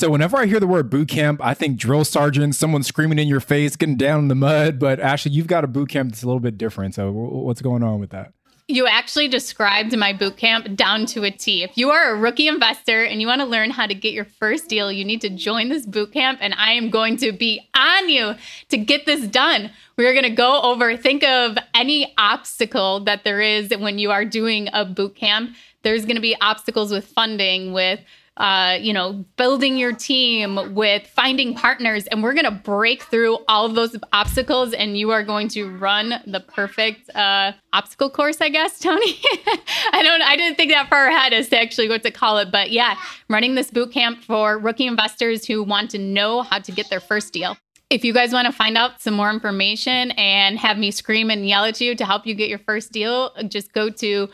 So whenever I hear the word boot camp, I think drill sergeant, someone screaming in your face, getting down in the mud. But Ashley, you've got a boot camp that's a little bit different. So what's going on with that? You actually described my boot camp down to a T. If you are a rookie investor and you want to learn how to get your first deal, you need to join this boot camp, and I am going to be on you to get this done. We're going to go over, think of any obstacle that there is when you are doing a boot camp. There's going to be obstacles with funding, with building your team, with finding partners, and we're going to break through all of those obstacles, and you are going to run the perfect obstacle course, I guess, Tony. I didn't think that far ahead as to actually what to call it, but yeah, running this boot camp for rookie investors who want to know how to get their first deal. If you guys want to find out some more information and have me scream and yell at you to help you get your first deal, just go to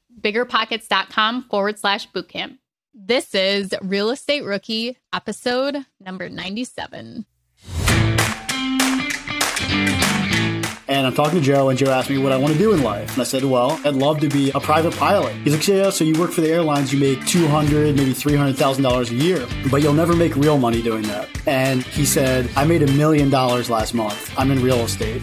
biggerpockets.com/bootcamp. This is Real Estate Rookie, episode number 97. And I'm talking to Joe, and Joe asked me what I want to do in life. And I said, well, I'd love to be a private pilot. He's like, yeah, so you work for the airlines, you make $200,000, maybe $300,000 a year, but you'll never make real money doing that. And he said, I made $1 million last month. I'm in real estate.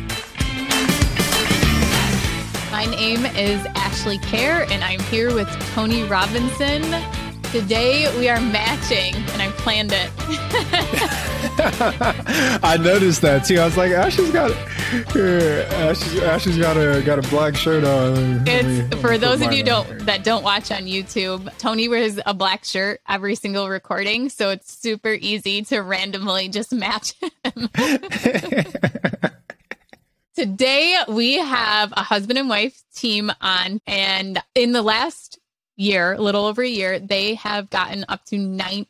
My name is Ashley Kerr, and I'm here with Tony Robinson. Today we are matching, and I planned it. I noticed that too. I was like, Ashley's got a black shirt on. It's for those of you that don't watch on YouTube. Tony wears a black shirt every single recording, so it's super easy to randomly just match him. Today we have a husband and wife team on, and in the last year, a little over a year, they have gotten up to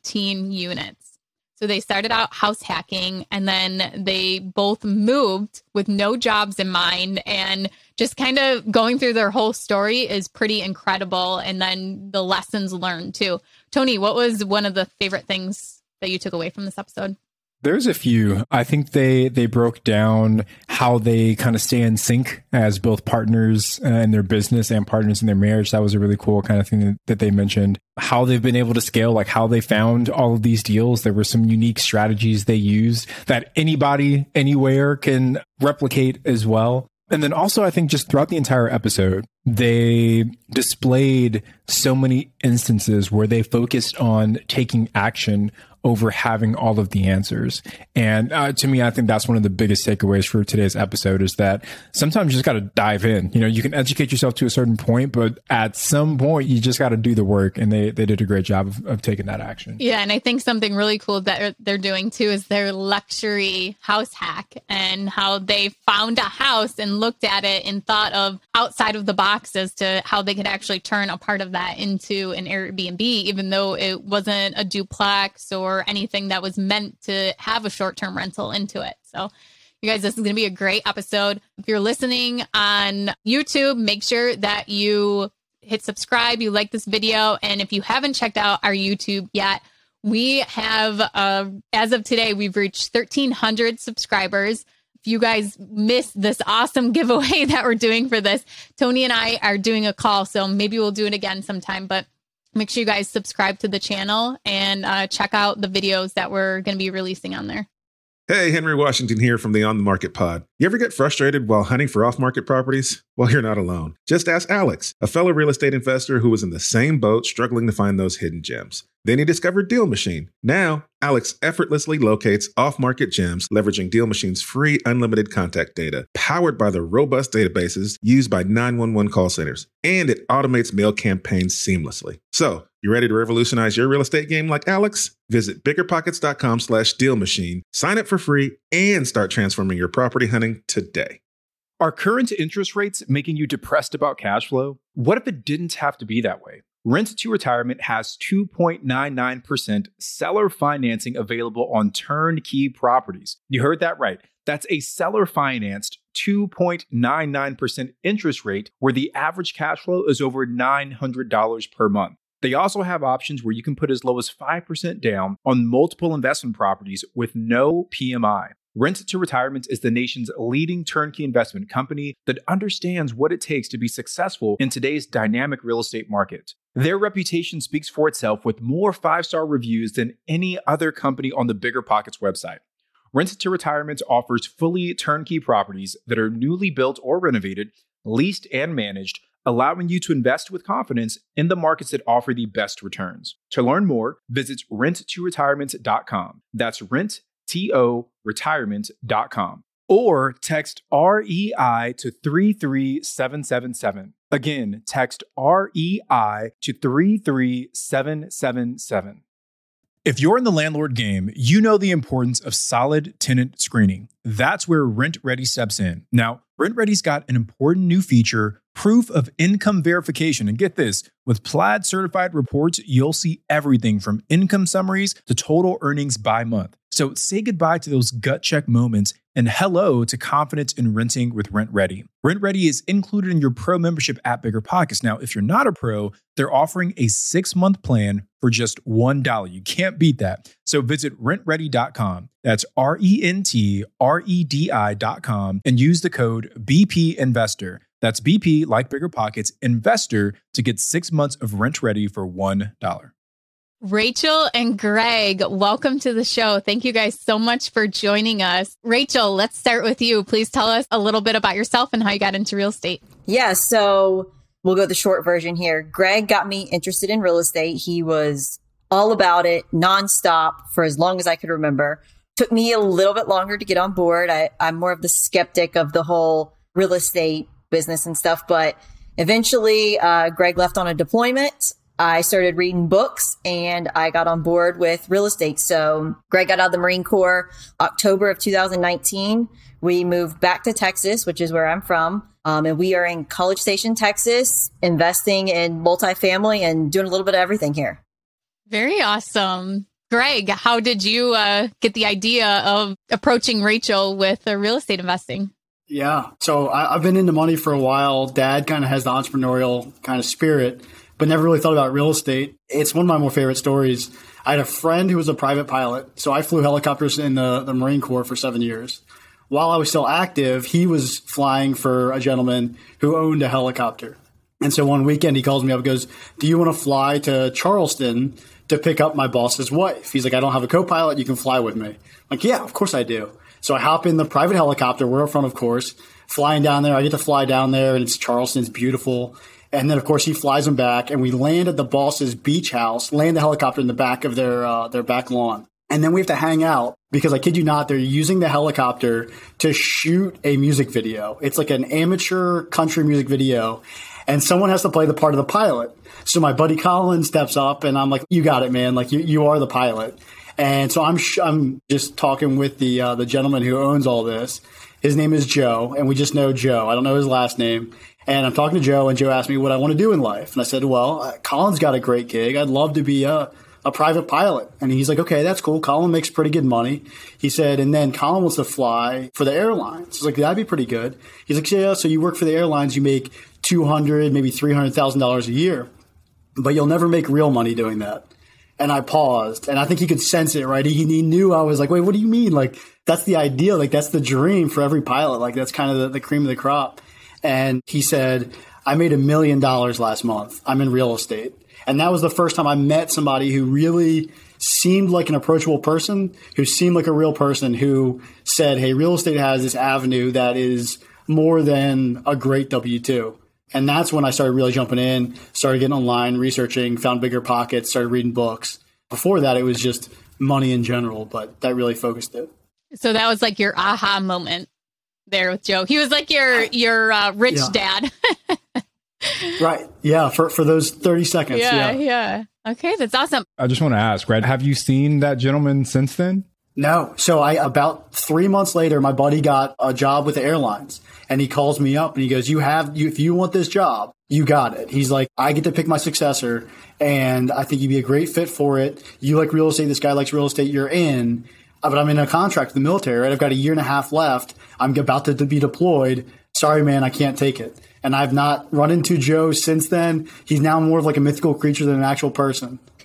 19 units. So they started out house hacking, and then they both moved with no jobs in mind, and just kind of going through their whole story is pretty incredible. And then the lessons learned too. Tony, what was one of the favorite things that you took away from this episode? There's a few. I think they broke down how they kind of stay in sync as both partners in their business and partners in their marriage. That was a really cool kind of thing that they mentioned. How they've been able to scale, like how they found all of these deals. There were some unique strategies they used that anybody, anywhere can replicate as well. And then also, I think just throughout the entire episode, they displayed so many instances where they focused on taking action over having all of the answers. And to me, I think that's one of the biggest takeaways for today's episode is that sometimes you just got to dive in. You know, you can educate yourself to a certain point, but at some point you just got to do the work. And they did a great job of taking that action. Yeah. And I think something really cool that they're doing too is their luxury house hack, and how they found a house and looked at it and thought of outside of the box as to how they could actually turn a part of that into an Airbnb, even though it wasn't a duplex or anything that was meant to have a short-term rental into it. So you guys, this is going to be a great episode. If you're listening on YouTube, make sure that you hit subscribe, you like this video. And if you haven't checked out our YouTube yet, we have, as of today, we've reached 1,300 subscribers. If you guys missed this awesome giveaway that we're doing for this, Tony and I are doing a call. So maybe we'll do it again sometime, but make sure you guys subscribe to the channel and check out the videos that we're going to be releasing on there. Hey, Henry Washington here from the On the Market Pod. You ever get frustrated while hunting for off-market properties? Well, you're not alone. Just ask Alex, a fellow real estate investor who was in the same boat struggling to find those hidden gems. Then he discovered Deal Machine. Now, Alex effortlessly locates off-market gems, leveraging Deal Machine's free unlimited contact data, powered by the robust databases used by 911 call centers. And it automates mail campaigns seamlessly. So, you ready to revolutionize your real estate game like Alex? Visit biggerpockets.com/dealmachine, sign up for free, and start transforming your property hunting today. Are current interest rates making you depressed about cash flow? What if it didn't have to be that way? Rent to Retirement has 2.99% seller financing available on turnkey properties. You heard that right. That's a seller financed 2.99% interest rate where the average cash flow is over $900 per month. They also have options where you can put as low as 5% down on multiple investment properties with no PMI. Rent to Retirement is the nation's leading turnkey investment company that understands what it takes to be successful in today's dynamic real estate market. Their reputation speaks for itself with more 5-star reviews than any other company on the BiggerPockets website. Rent to Retirement offers fully turnkey properties that are newly built or renovated, leased and managed, allowing you to invest with confidence in the markets that offer the best returns. To learn more, visit renttoretirement.com. That's renttoretirement.com. Or text REI to 33777. Again, text REI to 33777. If you're in the landlord game, you know the importance of solid tenant screening. That's where RentRedi steps in. Now, RentRedi's got an important new feature, proof of income verification. And get this, with Plaid certified reports, you'll see everything from income summaries to total earnings by month. So say goodbye to those gut check moments and hello to confidence in renting with RentRedi. RentRedi is included in your pro membership at BiggerPockets. Now, if you're not a pro, they're offering a 6-month plan for just $1. You can't beat that. So visit rentredi.com. That's RentRedi.com and use the code BP Investor. That's BP, like BiggerPockets, Investor to get 6 months of RentRedi for $1. Rachel and Greg, welcome to the show. Thank you guys so much for joining us. Rachel, let's start with you. Please tell us a little bit about yourself and how you got into real estate. Yeah, so we'll go the short version here. Greg got me interested in real estate. He was all about it, nonstop, for as long as I could remember. Took me a little bit longer to get on board. I'm more of the skeptic of the whole real estate business and stuff, but eventually Greg left on a deployment. I started reading books and I got on board with real estate. So Greg got out of the Marine Corps October of 2019. We moved back to Texas, which is where I'm from. And we are in College Station, Texas, investing in multifamily and doing a little bit of everything here. Very awesome. Greg, how did you get the idea of approaching Rachel with real estate investing? Yeah. So I've been into money for a while. Dad kind of has the entrepreneurial kind of spirit, but never really thought about real estate. It's one of my more favorite stories. I had a friend who was a private pilot. So I flew helicopters in the Marine Corps for 7 years. While I was still active, he was flying for a gentleman who owned a helicopter. And so one weekend he calls me up and goes, "Do you want to fly to Charleston to pick up my boss's wife?" He's like, "I don't have a co-pilot. You can fly with me." I'm like, "Yeah, of course I do." So I hop in the private helicopter. We're up front, of course, flying down there. I get to fly down there and it's Charleston. It's beautiful. And then, of course, he flies them back, and we land at the boss's beach house, land the helicopter in the back of their back lawn. And then we have to hang out because, I kid you not, they're using the helicopter to shoot a music video. It's like an amateur country music video, and someone has to play the part of the pilot. So my buddy Colin steps up, and I'm like, "You got it, man. Like, you are the pilot." And so I'm just talking with the gentleman who owns all this. His name is Joe, and we just know Joe. I don't know his last name. And I'm talking to Joe, and Joe asked me what I want to do in life. And I said, "Well, Colin's got a great gig. I'd love to be a private pilot." And he's like, "Okay, that's cool. Colin makes pretty good money." He said, "And then Colin wants to fly for the airlines." I was like, "That'd be pretty good." He's like, "Yeah, so you work for the airlines, you make $200,000, maybe $300,000 a year, but you'll never make real money doing that." And I paused, and I think he could sense it, right? He knew I was like, "Wait, what do you mean? Like, that's the ideal. Like, that's the dream for every pilot. Like, that's kind of the cream of the crop." And he said, "I made $1 million last month. I'm in real estate." And that was the first time I met somebody who really seemed like an approachable person, who seemed like a real person, who said, "Hey, real estate has this avenue that is more than a great W-2. And that's when I started really jumping in, started getting online, researching, found BiggerPockets, started reading books. Before that, it was just money in general, but that really focused it. So that was like your aha moment there with Joe. He was like your rich dad. Right. Yeah. For those 30 seconds. Yeah. Okay. That's awesome. I just want to ask, right? Have you seen that gentleman since then? No. So about 3 months later, my buddy got a job with the airlines, and he calls me up and he goes, if you want this job, you got it. He's like, "I get to pick my successor, and I think you'd be a great fit for it. You like real estate. This guy likes real estate. You're in. But I'm in a contract with the military, right? I've got 1.5 years left. I'm about to be deployed. Sorry, man, I can't take it." And I've not run into Joe since then. He's now more of like a mythical creature than an actual person.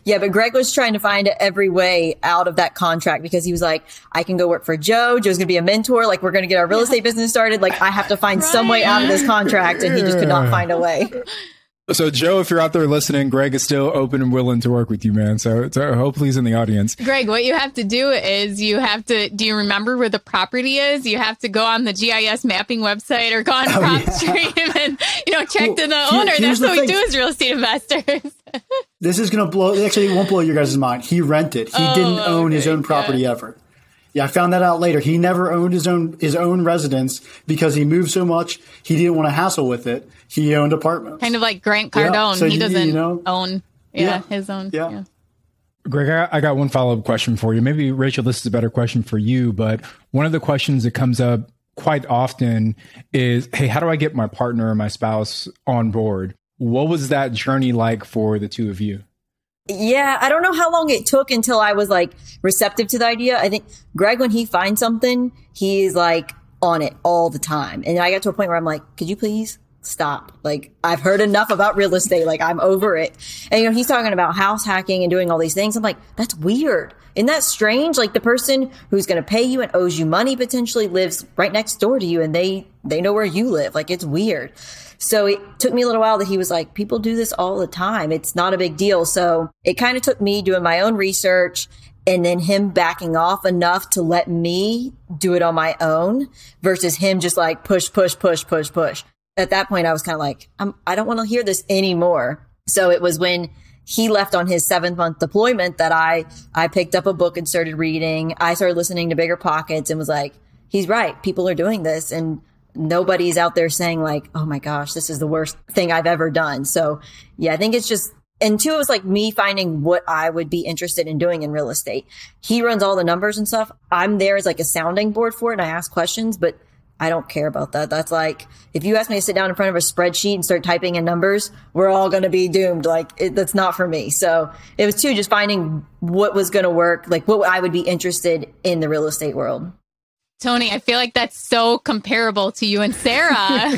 Yeah, but Greg was trying to find every way out of that contract because he was like, I can go work for Joe. Joe's going to be a mentor. Like, we're going to get our real estate business started. Like, I have to find some way out of this contract. And he just could not find a way. So, Joe, if you're out there listening, Greg is still open and willing to work with you, man. So hopefully he's in the audience. Greg, what you have to do is do you remember where the property is? You have to go on the GIS mapping website or go on PropStream and, check to the owner. That's what we do as real estate investors. This is going to blow, actually, it won't blow your guys' mind. He rented. He didn't own his own property ever. Yeah, I found that out later. He never owned his own residence because he moved so much. He didn't want to hassle with it. He owned apartments. Kind of like Grant Cardone. Yeah, so he doesn't own his own. Yeah. Greg, I got one follow-up question for you. Maybe, Rachel, this is a better question for you, but one of the questions that comes up quite often is, hey, how do I get my partner or my spouse on board? What was that journey like for the two of you? Yeah, I don't know how long it took until I was like receptive to the idea. I think Greg, when he finds something, he's like on it all the time. And I got to a point where I'm like, could you please stop? Like, I've heard enough about real estate. Like, I'm over it. And, he's talking about house hacking and doing all these things. I'm like, that's weird. Isn't that strange? Like, the person who's going to pay you and owes you money potentially lives right next door to you and they know where you live. Like, it's weird. So it took me a little while that he was like, people do this all the time. It's not a big deal. So it kind of took me doing my own research and then him backing off enough to let me do it on my own versus him just like push. At that point, I was kind of like, I don't want to hear this anymore. So it was when he left on his 7th-month deployment that I picked up a book and started reading. I started listening to Bigger Pockets and was like, he's right. People are doing this. And nobody's out there saying like, oh my gosh, this is the worst thing I've ever done. So yeah, I think it's just, and two, it was like me finding what I would be interested in doing in real estate. He runs all the numbers and stuff. I'm there as like a sounding board for it and I ask questions, but I don't care about that. That's like, if you ask me to sit down in front of a spreadsheet and start typing in numbers, we're all going to be doomed. Like, that's not for me. So it was two, just finding what was going to work, like what I would be interested in the real estate world. Tony, I feel like that's so comparable to you and Sarah.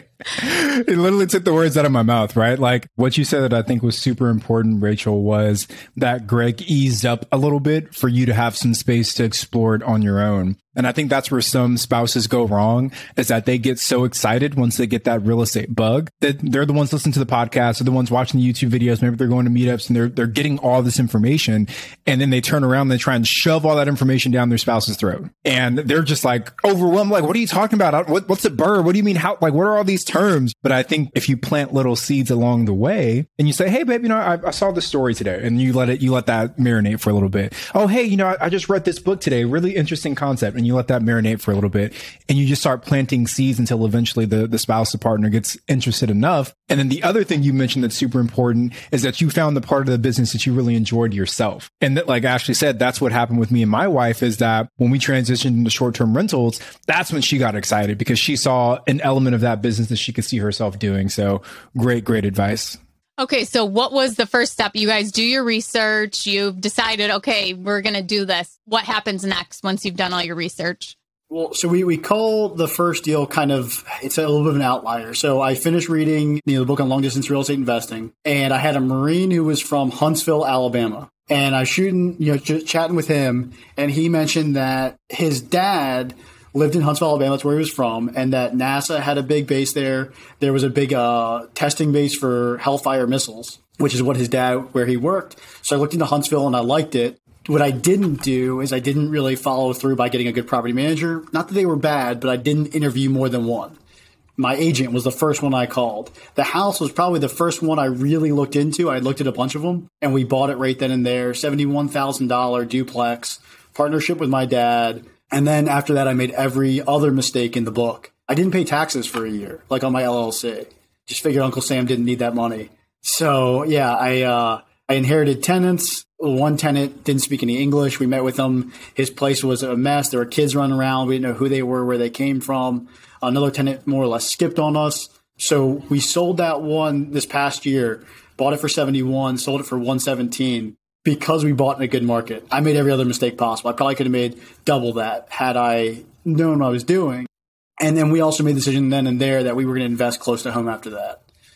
It literally took the words out of my mouth, right? Like what you said that I think was super important, Rachel, was that Greg eased up a little bit for you to have some space to explore it on your own. And I think that's where some spouses go wrong, is that they get so excited once they get that real estate bug that they're the ones listening to the podcast, they're the ones watching the YouTube videos. Maybe they're going to meetups and they're getting all this information. And then they turn around and they try and shove all that information down their spouse's throat. And they're just like overwhelmed. Like, what are you talking about? What's a BRRRR? What do you mean? How, like, what are all these terms? But I think if you plant little seeds along the way and you say, hey, babe, I saw this story today, and you let that marinate for a little bit. Oh, hey, I just read this book today. Really interesting concept. And you let that marinate for a little bit, and you just start planting seeds until eventually the spouse, the partner gets interested enough. And then the other thing you mentioned that's super important is that you found the part of the business that you really enjoyed yourself. And that, like Ashley said, that's what happened with me and my wife, is that when we transitioned into short-term rentals, that's when she got excited because she saw an element of that business that she could see herself doing. So great advice. Okay, so what was the first step? You guys do your research. You've decided, okay, we're going to do this. What happens next once you've done all your research? Well, so we call the first deal kind of, it's a little bit of an outlier. So I finished reading the book on long distance real estate investing, and I had a Marine who was from Huntsville, Alabama. And I was shooting, chatting with him, and he mentioned that his dad lived in Huntsville, Alabama. That's where he was from. And that NASA had a big base there. There was a big testing base for Hellfire missiles, which is what his dad, where he worked. So I looked into Huntsville and I liked it. What I didn't do is I didn't really follow through by getting a good property manager. Not that they were bad, but I didn't interview more than one. My agent was the first one I called. The house was probably the first one I really looked into. I looked at a bunch of them, and we bought it right then and there. $71,000 duplex, partnership with my dad. And then after that, I made every other mistake in the book. I didn't pay taxes for a year, like on my LLC. Just figured Uncle Sam didn't need that money. So yeah, I inherited tenants. One tenant didn't speak any English. We met with him. His place was a mess. There were kids running around. We didn't know who they were, where they came from. Another tenant more or less skipped on us. So we sold that one this past year, bought it for 71, sold it for 117. Because we bought in a good market. I made every other mistake possible. I probably could have made double that had I known what I was doing. And then we also made the decision then and there that we were going to invest close to home after that.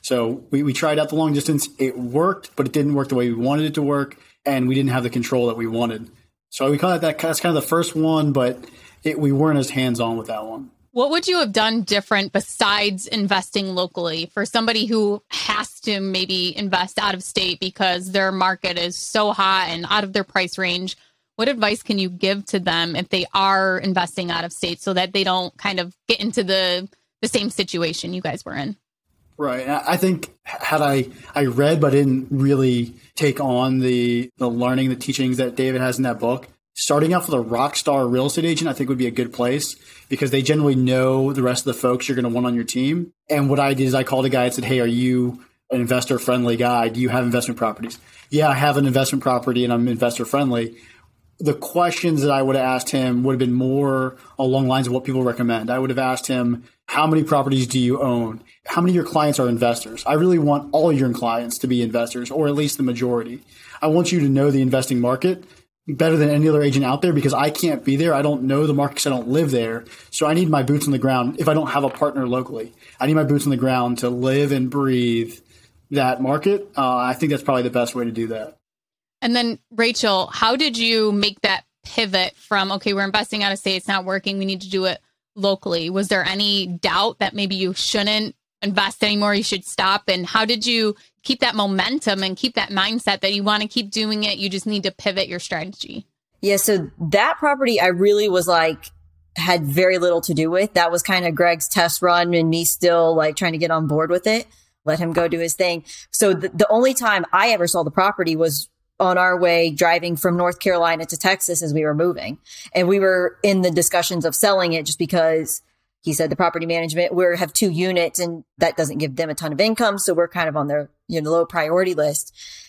So we tried out the long distance. It worked, but it didn't work the way we wanted it to work. And we didn't have the control that we wanted. So we call it that's kind of the first one, but we weren't as hands-on with that one. What would you have done different besides investing locally for somebody who has to maybe invest out of state because their market is so hot and out of their price range? What advice can you give to them if they are investing out of state so that they don't kind of get into the same situation you guys were in? Right. I think had I read but didn't really take on the learning, the teachings that David has in that book, starting out with a rock star real estate agent, I think would be a good place because they generally know the rest of the folks you're going to want on your team. And what I did is I called a guy and said, hey, are you an investor friendly guy? Do you have investment properties? Yeah, I have an investment property and I'm investor friendly. The questions that I would have asked him would have been more along the lines of what people recommend. I would have asked him, how many properties do you own? How many of your clients are investors? I really want all your clients to be investors, or at least the majority. I want you to know the investing market better than any other agent out there because I can't be there. I don't know the market because I don't live there. So I need my boots on the ground if I don't have a partner locally. I need my boots on the ground to live and breathe that market. I think that's probably the best way to do that. And then, Rachel, how did you make that pivot from, okay, we're investing out of state, it's not working, we need to do it locally? Was there any doubt that maybe you shouldn't invest anymore, you should stop? And how did you keep that momentum and keep that mindset that you want to keep doing it, you just need to pivot your strategy? Yeah, so that property I really was like, had very little to do with. That was kind of Greg's test run and me still like trying to get on board with it, let him go do his thing. So the only time I ever saw the property was on our way driving from North Carolina to Texas as we were moving. And we were in the discussions of selling it just because he said the property management, we have 2 units and that doesn't give them a ton of income. So we're kind of on their low priority list.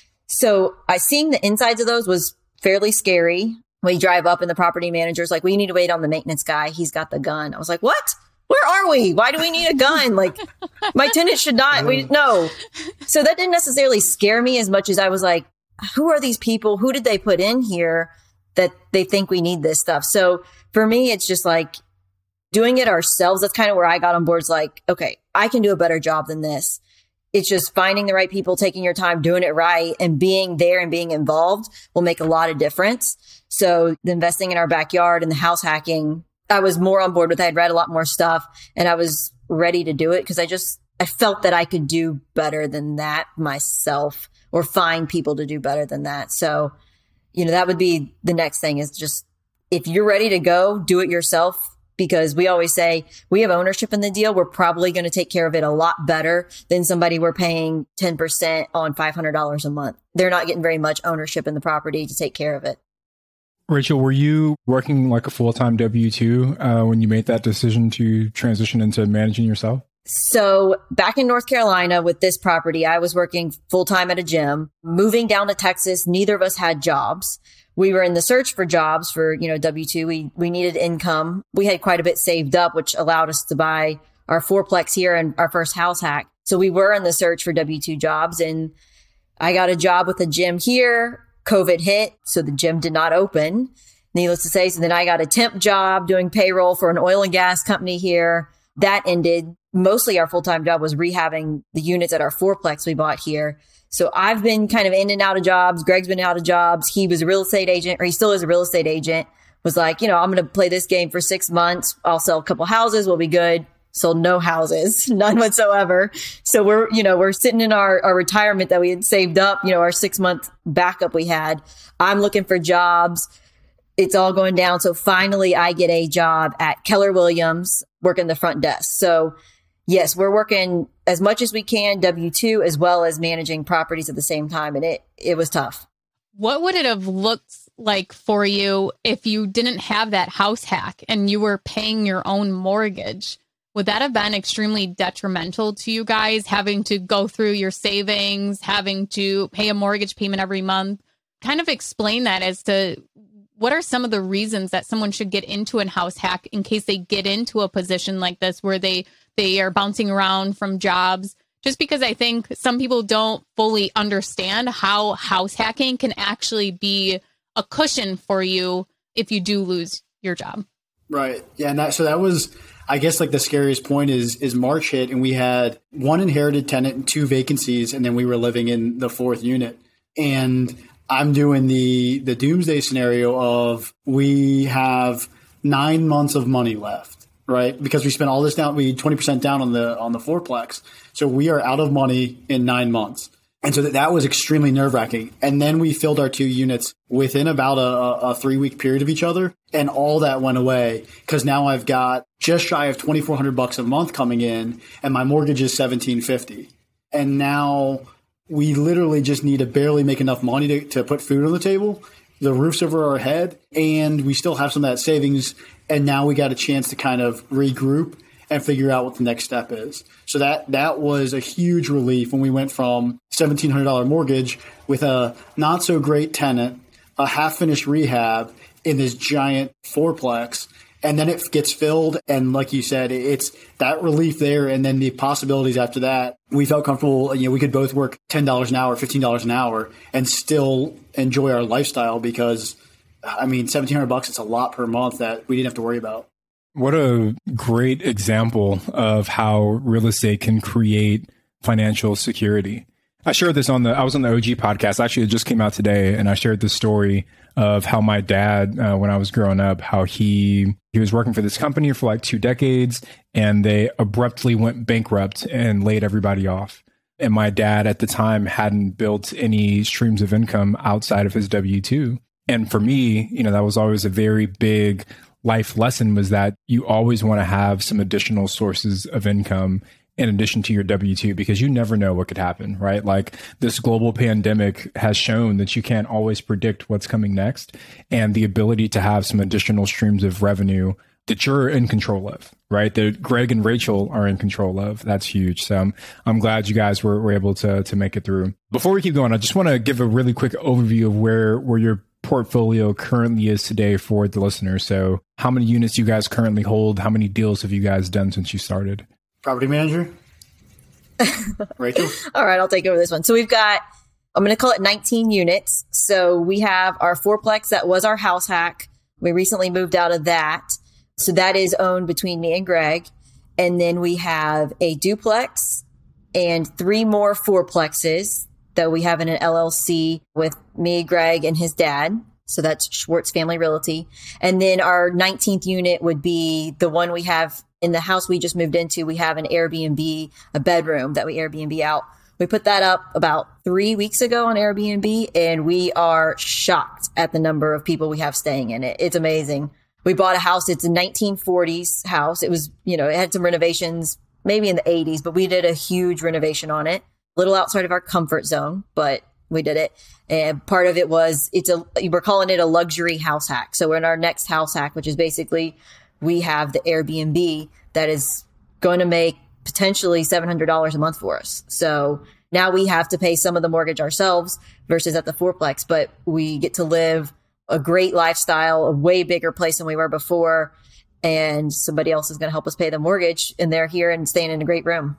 So seeing the insides of those was fairly scary. We drive up and the property manager's like, we need to wait on the maintenance guy. He's got the gun. I was like, what? Where are we? Why do we need a gun? Like my tenant should not, no. So that didn't necessarily scare me as much as I was like, who are these people? Who did they put in here that they think we need this stuff? So for me, it's just like doing it ourselves. That's kind of where I got on board. It's like, okay, I can do a better job than this. It's just finding the right people, taking your time, doing it right, and being there and being involved will make a lot of difference. So the investing in our backyard and the house hacking, I was more on board with. I had read a lot more stuff and I was ready to do it because I felt that I could do better than that myself, or find people to do better than that. So, that would be the next thing is just, if you're ready to go, do it yourself, because we always say we have ownership in the deal. We're probably going to take care of it a lot better than somebody we're paying 10% on $500 a month. They're not getting very much ownership in the property to take care of it. Rachel, were you working like a full-time W-2 when you made that decision to transition into managing yourself? So back in North Carolina with this property, I was working full-time at a gym. Moving down to Texas, neither of us had jobs. We were in the search for jobs for, W-2. We needed income. We had quite a bit saved up, which allowed us to buy our fourplex here and our first house hack. So we were in the search for W-2 jobs, and I got a job with a gym here. COVID hit, so the gym did not open, needless to say. So then I got a temp job doing payroll for an oil and gas company here. That ended. Mostly our full-time job was rehabbing the units at our fourplex we bought here. So I've been kind of in and out of jobs. Greg's been out of jobs. He was a real estate agent, or he still is a real estate agent. Was like, I'm going to play this game for 6 months. I'll sell a couple houses. We'll be good. Sold no houses, none whatsoever. So we're sitting in our retirement that we had saved up, our 6-month backup we had. I'm looking for jobs. It's all going down. So finally I get a job at Keller Williams working the front desk. So yes, we're working as much as we can, W-2, as well as managing properties at the same time. And it was tough. What would it have looked like for you if you didn't have that house hack and you were paying your own mortgage? Would that have been extremely detrimental to you guys, having to go through your savings, having to pay a mortgage payment every month? Kind of explain that as to what are some of the reasons that someone should get into a house hack in case they get into a position like this where they are bouncing around from jobs. Just because I think some people don't fully understand how house hacking can actually be a cushion for you if you do lose your job. Right. Yeah. And that was, I guess, like the scariest point is March hit and we had one inherited tenant and 2 vacancies. And then we were living in the 4th unit. And I'm doing the doomsday scenario of we have 9 months of money left, right? Because we spent all this down, we 20% down on the fourplex. So we are out of money in 9 months. And so that was extremely nerve wracking. And then we filled our 2 units within about a 3-week period of each other. And all that went away because now I've got just shy of $2,400 a month coming in and my mortgage is $1,750. And now we literally just need to barely make enough money to put food on the table. The roof's over our head and we still have some of that savings. And now we got a chance to kind of regroup and figure out what the next step is. So that was a huge relief when we went from $1,700 mortgage with a not so great tenant, a half finished rehab in this giant fourplex. And then it gets filled. And like you said, it's that relief there. And then the possibilities after that, we felt comfortable. We could both work $10 an hour, $15 an hour and still enjoy our lifestyle because $1,700, it's a lot per month that we didn't have to worry about. What a great example of how real estate can create financial security. I shared this I was on the OG podcast. Actually, it just came out today. And I shared the story of how my dad, when I was growing up, how he was working for this company for like 2 decades and they abruptly went bankrupt and laid everybody off. And my dad at the time hadn't built any streams of income outside of his W-2. And for me, that was always a very big life lesson was that you always want to have some additional sources of income in addition to your W-2 because you never know what could happen, right? Like this global pandemic has shown that you can't always predict what's coming next and the ability to have some additional streams of revenue that you're in control of, right? That Greg and Rachel are in control of. That's huge. So I'm glad you guys were able to make it through. Before we keep going, I just want to give a really quick overview of where your portfolio currently is today for the listener. So how many units you guys currently hold? How many deals have you guys done since you started? Property manager? Rachel? All right, I'll take over this one. So we've got, I'm going to call it 19 units. So we have our fourplex that was our house hack. We recently moved out of that. So that is owned between me and Greg. And then we have a duplex and 3 more fourplexes that we have in an LLC with me, Greg, and his dad. So that's Schwartz Family Realty. And then our 19th unit would be the one we have in the house we just moved into. We have an Airbnb, a bedroom that we Airbnb out. We put that up about 3 weeks ago on Airbnb, and we are shocked at the number of people we have staying in it. It's amazing. We bought a house. It's a 1940s house. It was, it had some renovations maybe in the 80s, but we did a huge renovation on it. Little outside of our comfort zone, but we did it. And part of it was, we're calling it a luxury house hack. So we're in our next house hack, which is basically we have the Airbnb that is going to make potentially $700 a month for us. So now we have to pay some of the mortgage ourselves versus at the fourplex, but we get to live a great lifestyle, a way bigger place than we were before. And somebody else is going to help us pay the mortgage and they're here and staying in a great room.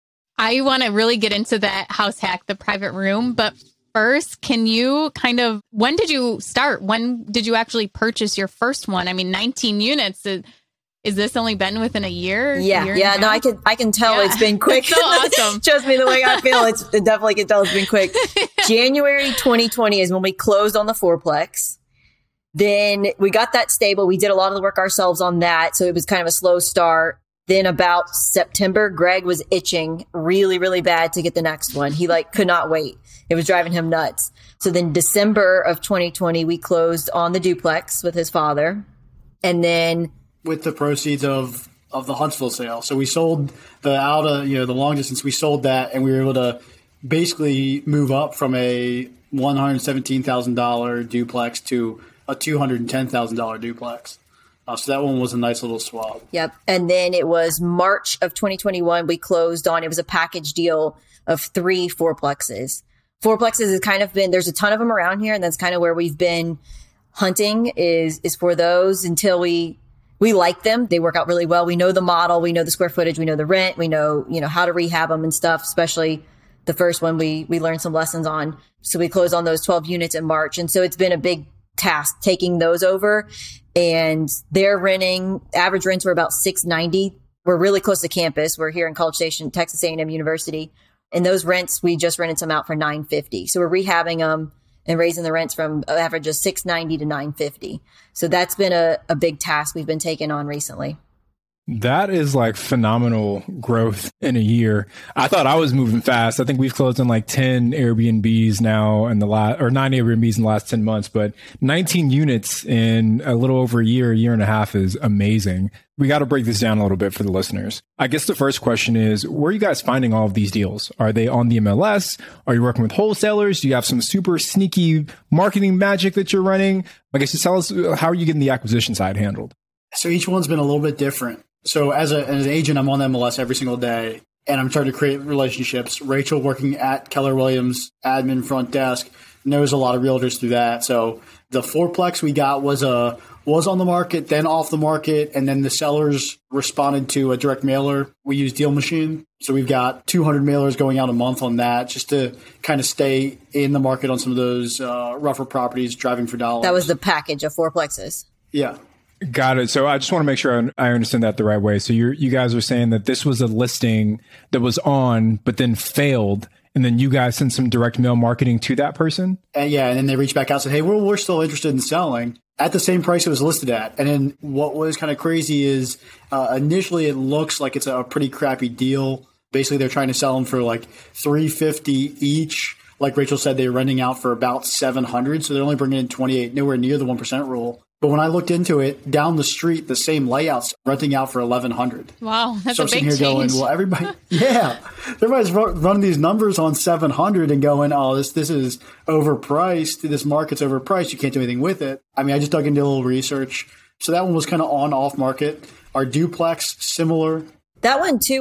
I want to really get into that house hack, the private room. But first, can you when did you start? When did you actually purchase your first one? 19 units. Is this only been within a year? Yeah. No, I can tell it's been quick. It's so awesome. Trust me, the way I feel, it definitely can tell it's been quick. January 2020 is when we closed on the fourplex. Then we got that stable. We did a lot of the work ourselves on that. So it was kind of a slow start. Then about September, Greg was itching really, really bad to get the next one. He could not wait. It was driving him nuts. So then December of 2020, we closed on the duplex with his father. And then with the proceeds of the Huntsville sale. So we sold the the long distance. We sold that and we were able to basically move up from a $117,000 duplex to a $210,000 duplex. So that one was a nice little swap. Yep. And then it was March of 2021. We closed on, it was a package deal of 3 fourplexes. Fourplexes has kind of been, there's a ton of them around here. And that's kind of where we've been hunting is for those until we like them. They work out really well. We know the model. We know the square footage. We know the rent. We know, how to rehab them and stuff, especially the first one we learned some lessons on. So we closed on those 12 units in March. And so it's been a big task taking those over, and they're renting, average rents were about $690. We're really close to campus. We're here in College Station, Texas A&M University. And those rents, we just rented some out for $950. So we're rehabbing them and raising the rents from an average of $690 to $950. So that's been a big task we've been taking on recently. That is like phenomenal growth in a year. I thought I was moving fast. I think we've closed on like 10 Airbnbs now in the last, or 9 Airbnbs in the last 10 months, but 19 units in a little over a year and a half is amazing. We got to break this down a little bit for the listeners. I guess the first question is, where are you guys finding all of these deals? Are they on the MLS? Are you working with wholesalers? Do you have some super sneaky marketing magic that you're running? I guess just tell us, how are you getting the acquisition side handled? So each one's been a little bit different. So as an agent, I'm on the MLS every single day, and I'm trying to create relationships. Rachel, working at Keller Williams admin front desk, knows a lot of realtors through that. So the fourplex we got was on the market, then off the market, and then the sellers responded to a direct mailer. We use Deal Machine. So we've got 200 mailers going out a month on that, just to kind of stay in the market on some of those rougher properties, driving for dollars. That was the package of fourplexes. Yeah. Got it. So I just want to make sure I understand that the right way. So you guys are saying that this was a listing that was on, but then failed, and then you guys sent some direct mail marketing to that person? And then they reached back out and said, hey, we're still interested in selling at the same price it was listed at. And then what was kind of crazy is initially it looks like it's a pretty crappy deal. Basically, they're trying to sell them for like $350 each. Like Rachel said, they're renting out for about $700. So they're only bringing in 28, nowhere near the 1% rule. But when I looked into it, down the street, the same layouts, renting out for $1,100. Wow, that's so a big here change. Going, well, everybody's running these numbers on $700 and going, oh, this is overpriced. This market's overpriced. You can't do anything with it. I mean, I just dug into a little research. So that one was kind of on off market. Our duplex, similar. That one too,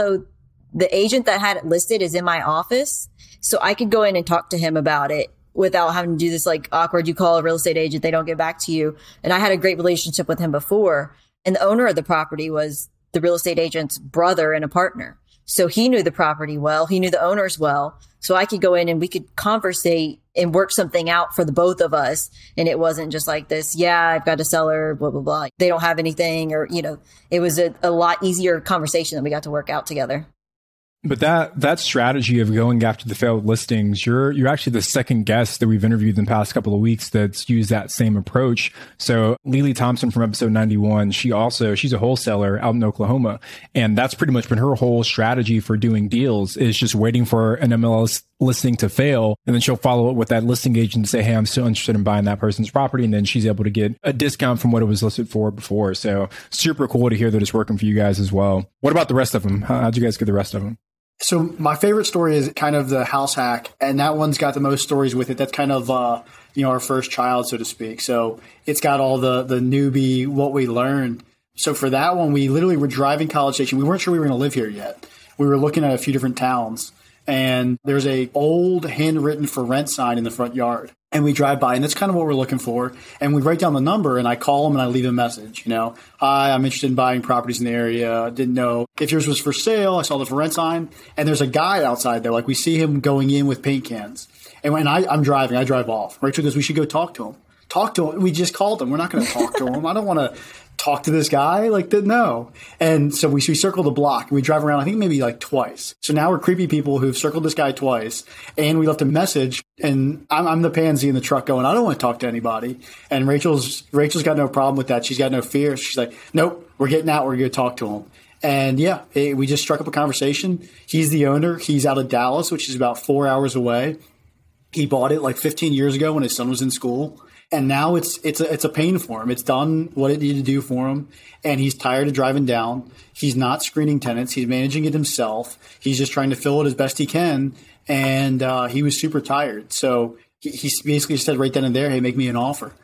the agent that had it listed is in my office. So I could go in and talk to him about it without having to do this like awkward, you call a real estate agent, they don't get back to you. And I had a great relationship with him before. And the owner of the property was the real estate agent's brother and a partner. So he knew the property well. He knew the owners well. So I could go in and we could conversate and work something out for the both of us. And it wasn't just like this, yeah, I've got a seller, blah, blah, blah. They don't have anything, or, it was a lot easier conversation that we got to work out together. But that strategy of going after the failed listings, you're actually the second guest that we've interviewed in the past couple of weeks that's used that same approach. So Lily Thompson from episode 91, she's a wholesaler out in Oklahoma. And that's pretty much been her whole strategy for doing deals, is just waiting for an MLS listing to fail. And then she'll follow up with that listing agent to say, hey, I'm still interested in buying that person's property. And then she's able to get a discount from what it was listed for before. So super cool to hear that it's working for you guys as well. What about the rest of them? How'd you guys get the rest of them? So my favorite story is kind of the house hack, and that one's got the most stories with it. That's kind of, our first child, so to speak. So it's got all the newbie, what we learned. So for that one, we literally were driving College Station. We weren't sure we were going to live here yet. We were looking at a few different towns, and there's a old handwritten for rent sign in the front yard. And we drive by, and that's kind of what we're looking for. And we write down the number, and I call them and I leave a message. Hi, I'm interested in buying properties in the area. Didn't know if yours was for sale. I saw the for rent sign. And there's a guy outside there. Like, we see him going in with paint cans. And when I'm driving, I drive off. Rachel goes, we should go talk to him. Talk to him. We just called him. We're not going to talk to him. I don't want to talk to this guy. No. And so we circle the block. We drive around, I think maybe like twice. So now we're creepy people who've circled this guy twice. And we left a message. And I'm the pansy in the truck going, I don't want to talk to anybody. And Rachel's got no problem with that. She's got no fear. She's like, nope, we're getting out. We're going to talk to him. And we just struck up a conversation. He's the owner. He's out of Dallas, which is about 4 hours away. He bought it like 15 years ago when his son was in school. And now it's a pain for him. It's done what it needed to do for him. And he's tired of driving down. He's not screening tenants. He's managing it himself. He's just trying to fill it as best he can. And he was super tired. So he basically said right then and there, hey, make me an offer.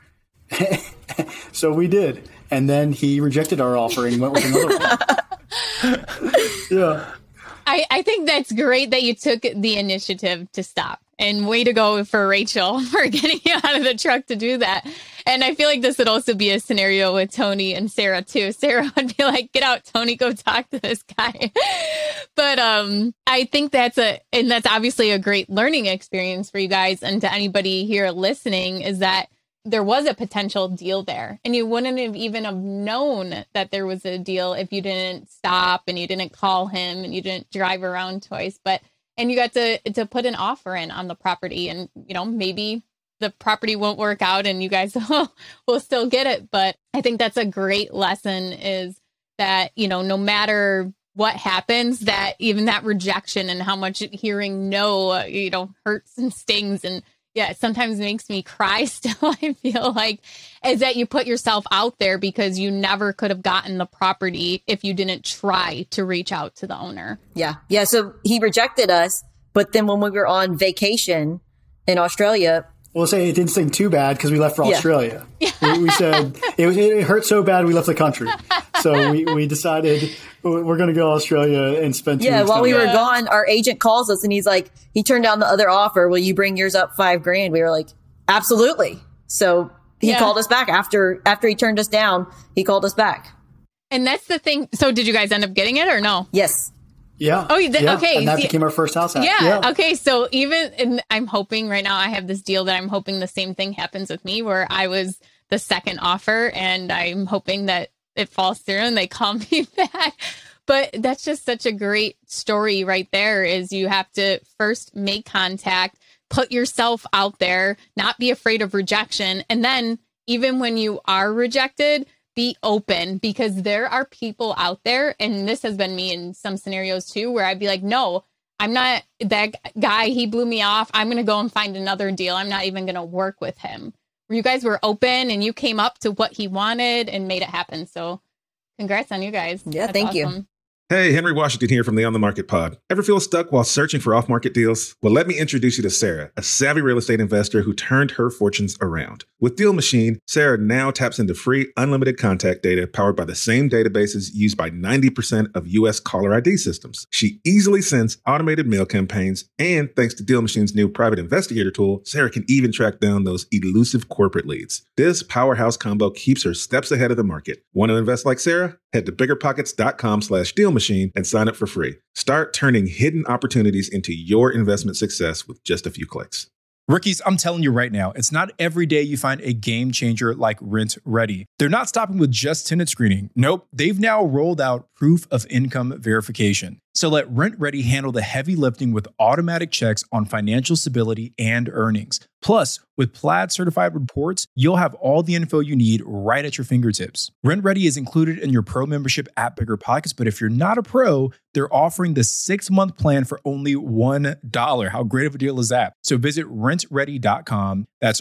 So we did. And then he rejected our offer and went with another one. Yeah. I think that's great that you took the initiative to stop. And way to go for Rachel for getting you out of the truck to do that. And I feel like this would also be a scenario with Tony and Sarah too. Sarah would be like, get out, Tony, go talk to this guy. But I think that's obviously a great learning experience for you guys. And to anybody here listening, is that there was a potential deal there, and you wouldn't have even have known that there was a deal if you didn't stop and you didn't call him and you didn't drive around twice. And you got to put an offer in on the property, and maybe the property won't work out and you guys will still get it. But I think that's a great lesson, is that, no matter what happens, that even that rejection and how much hearing no, hurts and stings, and yeah, it sometimes makes me cry still, I feel like, is that you put yourself out there because you never could have gotten the property if you didn't try to reach out to the owner. Yeah. Yeah. So he rejected us, but then when we were on vacation in Australia, we'll say it didn't sting too bad because we left for Australia. We said it hurt so bad we left the country. So we decided we're going to go to Australia and spend 2 weeks. While we were gone, our agent calls us and he's like, he turned down the other offer. Will you bring yours up $5,000? We were like, absolutely. So he called us back after he turned us down. He called us back. And that's the thing. So did you guys end up getting it or no? Yes. Yeah. Oh, okay. And that became our first house hack. Yeah. Okay. So and I'm hoping right now, I have this deal that I'm hoping the same thing happens with me, where I was the second offer, and I'm hoping that it falls through and they call me back. But that's just such a great story right there, is you have to first make contact, put yourself out there, not be afraid of rejection. And then even when you are rejected, be open, because there are people out there, and this has been me in some scenarios too, where I'd be like, no, I'm not that guy. He blew me off. I'm going to go and find another deal. I'm not even going to work with him. You guys were open and you came up to what he wanted and made it happen. So congrats on you guys. Yeah, That's thank awesome. you. Hey, Henry Washington here from the On the Market Pod. Ever feel stuck while searching for off-market deals? Well, let me introduce you to Sarah, a savvy real estate investor who turned her fortunes around. With Deal Machine, Sarah now taps into free, unlimited contact data powered by the same databases used by 90% of U.S. caller ID systems. She easily sends automated mail campaigns, and thanks to Deal Machine's new private investigator tool, Sarah can even track down those elusive corporate leads. This powerhouse combo keeps her steps ahead of the market. Want to invest like Sarah? Head to biggerpockets.com/dealmachine and sign up for free. Start turning hidden opportunities into your investment success with just a few clicks. Rookies, I'm telling you right now, it's not every day you find a game changer like Rent Ready. They're not stopping with just tenant screening. Nope, they've now rolled out proof of income verification. So let Rent Ready handle the heavy lifting with automatic checks on financial stability and earnings. Plus, with Plaid certified reports, you'll have all the info you need right at your fingertips. Rent Ready is included in your pro membership at BiggerPockets, but if you're not a pro, they're offering the 6-month plan for only $1. How great of a deal is that? So visit rentready.com. That's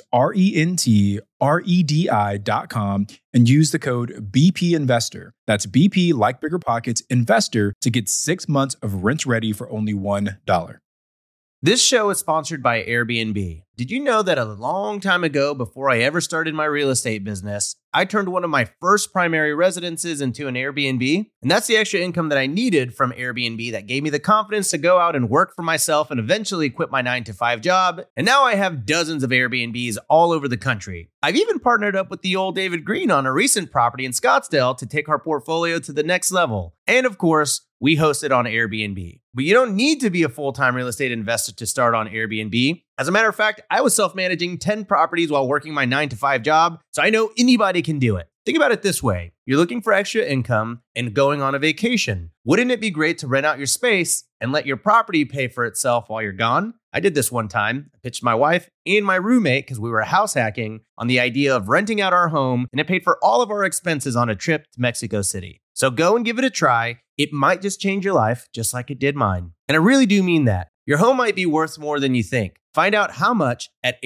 RENTREDI.com and use the code BP Investor. That's BP like BiggerPockets Investor to get 6 months of Rent Ready for only $1. This show is sponsored by Airbnb. Did you know that a long time ago, before I ever started my real estate business, I turned one of my first primary residences into an Airbnb? And that's the extra income that I needed from Airbnb that gave me the confidence to go out and work for myself and eventually quit my 9-to-5 job. And now I have dozens of Airbnbs all over the country. I've even partnered up with the old David Green on a recent property in Scottsdale to take our portfolio to the next level. And of course, we host it on Airbnb. But you don't need to be a full-time real estate investor to start on Airbnb. As a matter of fact, I was self-managing 10 properties while working my 9-to-5 job, so I know anybody can do it. Think about it this way. You're looking for extra income and going on a vacation. Wouldn't it be great to rent out your space and let your property pay for itself while you're gone? I did this one time. I pitched my wife and my roommate, because we were house hacking, on the idea of renting out our home, and it paid for all of our expenses on a trip to Mexico City. So go and give it a try. It might just change your life, just like it did mine. And I really do mean that. Your home might be worth more than you think. Find out how much at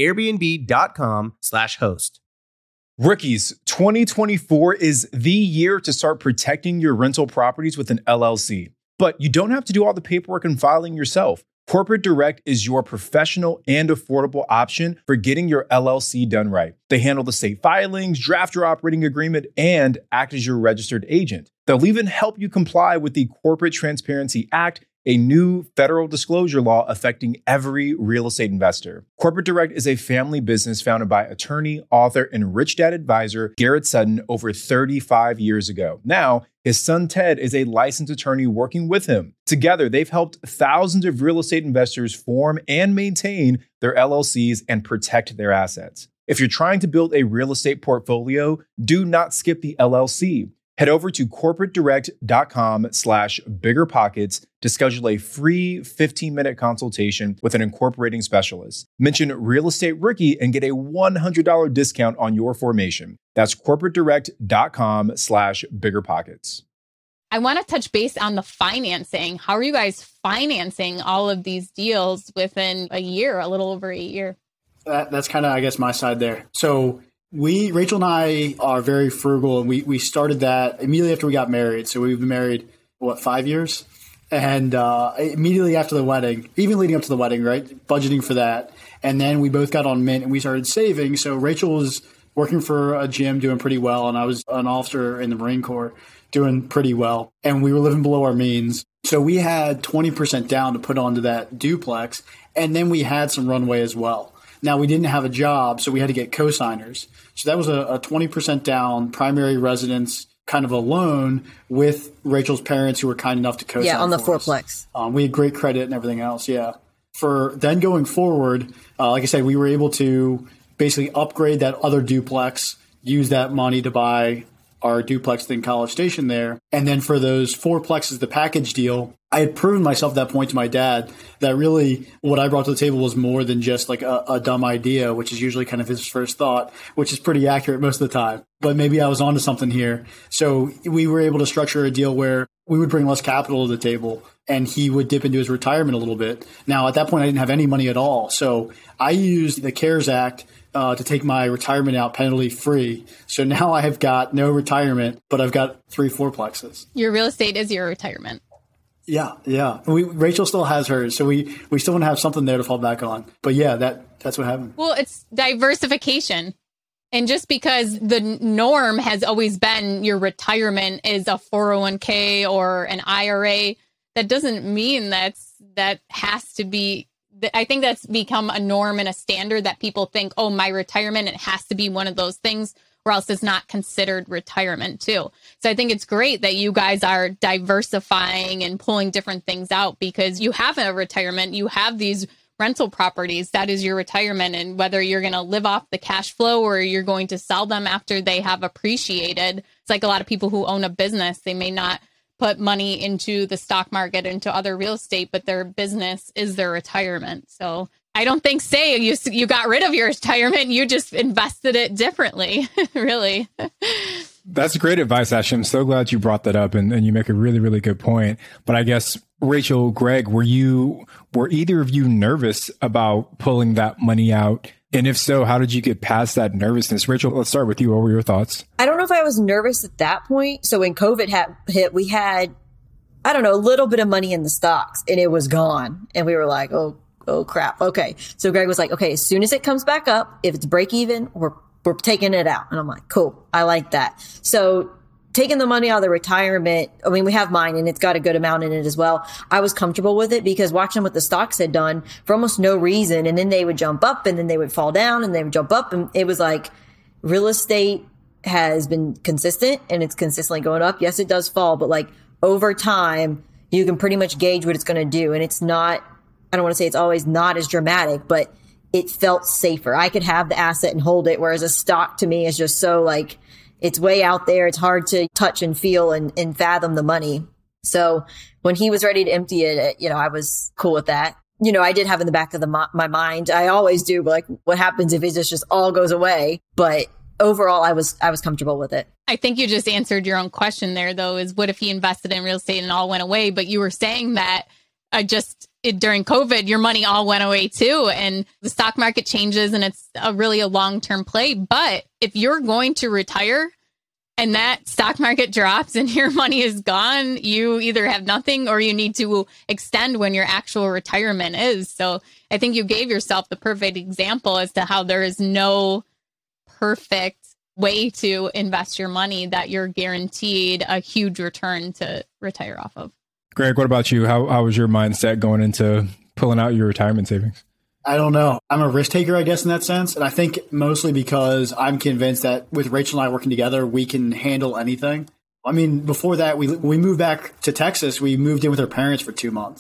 airbnb.com/host. Rookies, 2024 is the year to start protecting your rental properties with an LLC. But you don't have to do all the paperwork and filing yourself. Corporate Direct is your professional and affordable option for getting your LLC done right. They handle the state filings, draft your operating agreement, and act as your registered agent. They'll even help you comply with the Corporate Transparency Act, a new federal disclosure law affecting every real estate investor. Corporate Direct is a family business founded by attorney, author, and Rich Dad advisor Garrett Sutton over 35 years ago. Now, his son Ted is a licensed attorney working with him. Together, they've helped thousands of real estate investors form and maintain their LLCs and protect their assets. If you're trying to build a real estate portfolio, do not skip the LLC. Head over to corporatedirect.com/biggerpockets to schedule a free 15-minute consultation with an incorporating specialist. Mention Real Estate Rookie and get a $100 discount on your formation. That's corporatedirect.com/biggerpockets. I want to touch base on the financing. How are you guys financing all of these deals within a year, a little over a year? That's kind of, I guess, my side there. So Rachel and I are very frugal, and we started that immediately after we got married. So we've been married, 5 years? And immediately after the wedding, even leading up to the wedding, right? Budgeting for that. And then we both got on Mint and we started saving. So Rachel was working for a gym, doing pretty well. And I was an officer in the Marine Corps, doing pretty well. And we were living below our means. So we had 20% down to put onto that duplex. And then we had some runway as well. Now, we didn't have a job, so we had to get co-signers. So that was a 20% down primary residence kind of a loan with Rachel's parents who were kind enough to co-sign. Yeah, on the for fourplex. We had great credit and everything else, yeah. For then going forward, like I said, we were able to basically upgrade that other duplex, use that money to buy our duplex in College Station there. And then for those fourplexes, the package deal, I had proven myself at that point to my dad that really what I brought to the table was more than just like a dumb idea, which is usually kind of his first thought, which is pretty accurate most of the time. But maybe I was onto something here. So we were able to structure a deal where we would bring less capital to the table and he would dip into his retirement a little bit. Now, at that point, I didn't have any money at all. So I used the CARES Act to take my retirement out penalty free. So now I have got no retirement, but I've got 3 fourplexes. Your real estate is your retirement. Yeah. Rachel still has hers, so we still want to have something there to fall back on. But yeah, that's what happened. Well, it's diversification. And just because the norm has always been your retirement is a 401k or an IRA, that doesn't mean that has to be. I think that's become a norm and a standard that people think, oh, my retirement, it has to be one of those things, or else it's not considered retirement too. So I think it's great that you guys are diversifying and pulling different things out, because you have a retirement, you have these rental properties, that is your retirement. And whether you're going to live off the cash flow or you're going to sell them after they have appreciated, it's like a lot of people who own a business, they may not put money into the stock market, into other real estate, but their business is their retirement. So I don't think you got rid of your retirement, you just invested it differently, really. That's great advice, Ashley. I'm so glad you brought that up, and you make a really, really good point. But I guess, Rachel, Greg, were either of you nervous about pulling that money out? And if so, how did you get past that nervousness? Rachel, let's start with you. What were your thoughts? I don't know if I was nervous at that point. So when COVID hit, we had, I don't know, a little bit of money in the stocks and it was gone. And we were like, oh crap. Okay. So Greg was like, okay, as soon as it comes back up, if it's break even, we're taking it out. And I'm like, cool. I like that. So taking the money out of the retirement, I mean, we have mine and it's got a good amount in it as well. I was comfortable with it because watching what the stocks had done for almost no reason. And then they would jump up and then they would fall down and they would jump up. And it was like real estate has been consistent and it's consistently going up. Yes, it does fall, but like over time, you can pretty much gauge what it's going to do. And it's not, I don't want to say it's always not as dramatic, but it felt safer. I could have the asset and hold it. Whereas a stock to me is just so like, it's way out there. It's hard to touch and feel and fathom the money. So when he was ready to empty it, I was cool with that. I did have in the back of my mind, I always do, like, what happens if it just all goes away? But overall, I was comfortable with it. I think you just answered your own question there, though, is what if he invested in real estate and it all went away? But you were saying that during COVID, your money all went away too. And the stock market changes and it's really a long-term play. But if you're going to retire and that stock market drops and your money is gone, you either have nothing or you need to extend when your actual retirement is. So I think you gave yourself the perfect example as to how there is no perfect way to invest your money that you're guaranteed a huge return to retire off of. Greg, what about you? How was your mindset going into pulling out your retirement savings? I don't know. I'm a risk taker, I guess, in that sense. And I think mostly because I'm convinced that with Rachel and I working together, we can handle anything. I mean, before that, we moved back to Texas. We moved in with our parents for 2 months.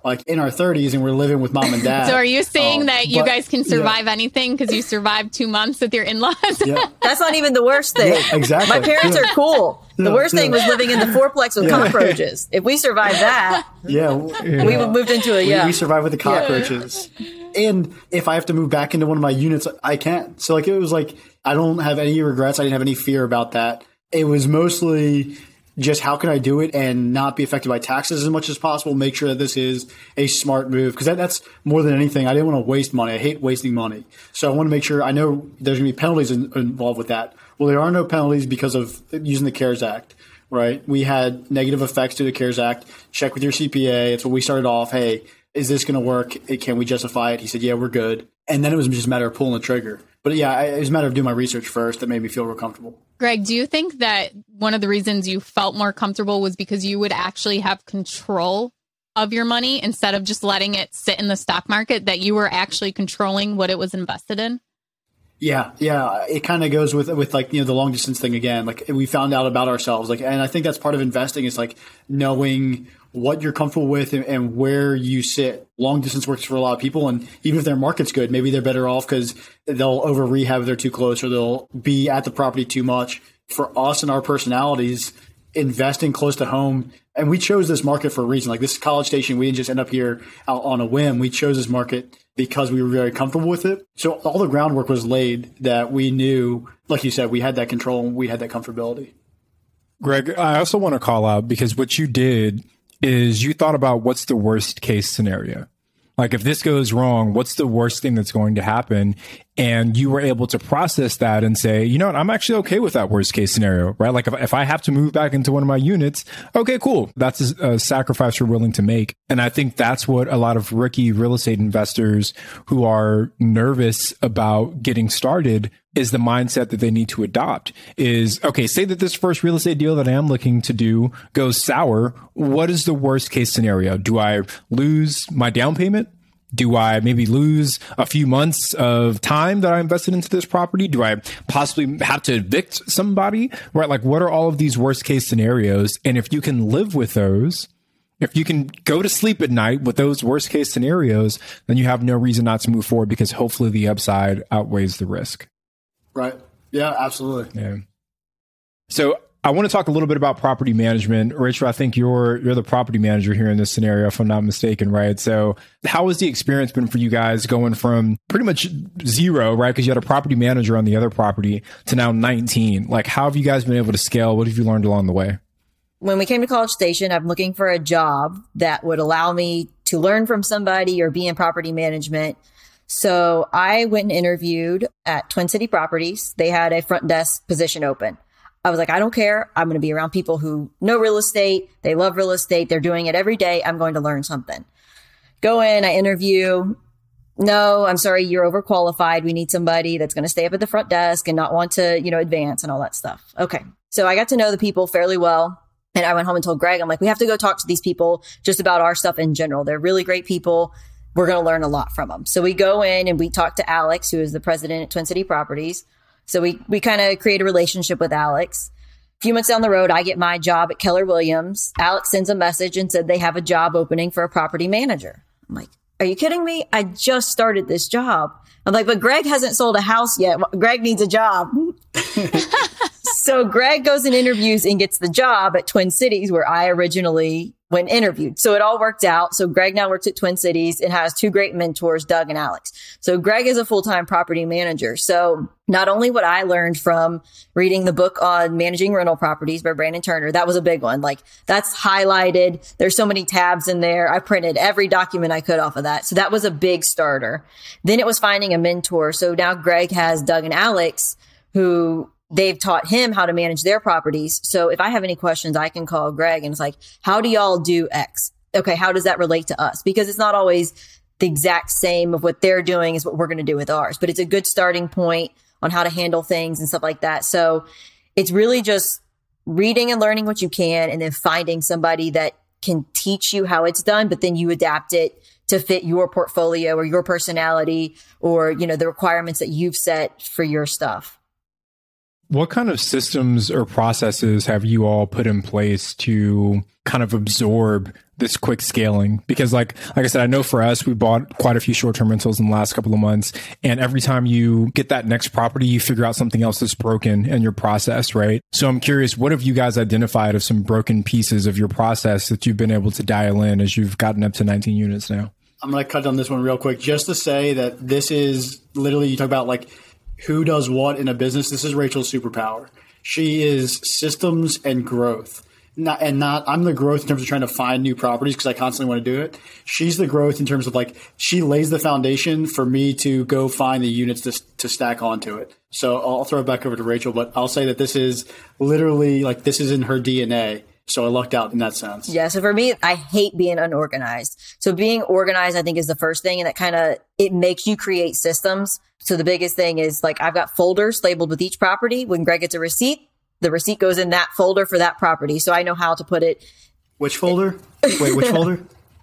like in our 30s and we're living with mom and dad. So are you saying that you guys can survive anything because you survived 2 months with your in-laws? Yeah. That's not even the worst thing. Yeah, exactly. My parents are cool. The worst thing was living in the fourplex with cockroaches. If we survived that, we moved into we survived with the cockroaches. And if I have to move back into one of my units, I can't. So like it was like I don't have any regrets. I didn't have any fear about that. It was mostly just how can I do it and not be affected by taxes as much as possible. Make sure that this is a smart move because that's more than anything. I didn't want to waste money. I hate wasting money. So I want to make sure I know there's going to be penalties involved with that. Well, there are no penalties because of using the CARES Act, right? We had negative effects to the CARES Act. Check with your CPA. It's what we started off. Hey, is this going to work? Can we justify it? He said, yeah, we're good. And then it was just a matter of pulling the trigger. But yeah, it was a matter of doing my research first that made me feel real comfortable. Greg, do you think that one of the reasons you felt more comfortable was because you would actually have control of your money instead of just letting it sit in the stock market, that you were actually controlling what it was invested in? Yeah. It kind of goes with like, the long distance thing again. Like we found out about ourselves. Like, and I think that's part of investing is like knowing what you're comfortable with and where you sit. Long distance works for a lot of people. And even if their market's good, maybe they're better off because they'll over rehab if they're too close or they'll be at the property too much. For us and our personalities, investing close to home. And we chose this market for a reason. Like this College Station, we didn't just end up here out on a whim. We chose this market because we were very comfortable with it. So all the groundwork was laid that we knew, like you said, we had that control and we had that comfortability. Greg, I also want to call out because what you did is you thought about what's the worst case scenario. Like if this goes wrong, what's the worst thing that's going to happen? And you were able to process that and say, you know what, I'm actually okay with that worst case scenario, right? Like if I have to move back into one of my units, okay, cool. That's a sacrifice you're willing to make. And I think that's what a lot of rookie real estate investors who are nervous about getting started is the mindset that they need to adopt is, okay, say that this first real estate deal that I am looking to do goes sour. What is the worst case scenario? Do I lose my down payment? Do I maybe lose a few months of time that I invested into this property? Do I possibly have to evict somebody? Right? Like, what are all of these worst case scenarios? And if you can live with those, if you can go to sleep at night with those worst case scenarios, then you have no reason not to move forward because hopefully the upside outweighs the risk. Right. Yeah, absolutely. Yeah. So I want to talk a little bit about property management. Rachel, I think you're the property manager here in this scenario, if I'm not mistaken, right? So how has the experience been for you guys going from pretty much zero, right? Because you had a property manager on the other property to now 19. Like, how have you guys been able to scale? What have you learned along the way? When we came to College Station, I'm looking for a job that would allow me to learn from somebody or be in property management. So I went and interviewed at Twin City Properties. They had a front desk position open. I was like, I don't care. I'm going to be around people who know real estate. They love real estate. They're doing it every day. I'm going to learn something. Go in, I interview. No, I'm sorry, you're overqualified. We need somebody that's going to stay up at the front desk and not want to, advance and all that stuff. Okay. So I got to know the people fairly well. And I went home and told Greg, I'm like, we have to go talk to these people just about our stuff in general. They're really great people. We're going to learn a lot from them. So we go in and we talk to Alex, who is the president at Twin City Properties. So we kind of create a relationship with Alex. A few months down the road, I get my job at Keller Williams. Alex sends a message and said they have a job opening for a property manager. I'm like, are you kidding me? I just started this job. I'm like, but Greg hasn't sold a house yet. Greg needs a job. So Greg goes and interviews and gets the job at Twin Cities where I originally went interviewed. So it all worked out. So Greg now works at Twin Cities and has two great mentors, Doug and Alex. So Greg is a full-time property manager. So not only what I learned from reading the book on managing rental properties by Brandon Turner, that was a big one. Like that's highlighted. There's so many tabs in there. I printed every document I could off of that. So that was a big starter. Then it was finding a mentor. So now Greg has Doug and Alex who they've taught him how to manage their properties. So if I have any questions, I can call Greg and it's like, how do y'all do X? Okay, how does that relate to us? Because it's not always the exact same of what they're doing is what we're going to do with ours, but it's a good starting point on how to handle things and stuff like that. So it's really just reading and learning what you can and then finding somebody that can teach you how it's done, but then you adapt it to fit your portfolio or your personality or, the requirements that you've set for your stuff. What kind of systems or processes have you all put in place to kind of absorb this quick scaling? Because like I said, I know for us, we bought quite a few short-term rentals in the last couple of months. And every time you get that next property, you figure out something else that's broken in your process, right? So I'm curious, what have you guys identified of some broken pieces of your process that you've been able to dial in as you've gotten up to 19 units now? I'm going to cut on this one real quick just to say that this is literally, you talk about like who does what in a business. This is Rachel's superpower. She is systems and growth. I'm the growth in terms of trying to find new properties because I constantly want to do it. She's the growth in terms of like she lays the foundation for me to go find the units to stack onto it. So I'll throw it back over to Rachel, but I'll say that this is literally like this is in her DNA. So I lucked out in that sense. Yeah. So for me, I hate being unorganized. So being organized, I think, is the first thing. And it makes you create systems. So the biggest thing is like I've got folders labeled with each property. When Greg gets a receipt, the receipt goes in that folder for that property. So I know how to put it. Which folder? Wait, which folder?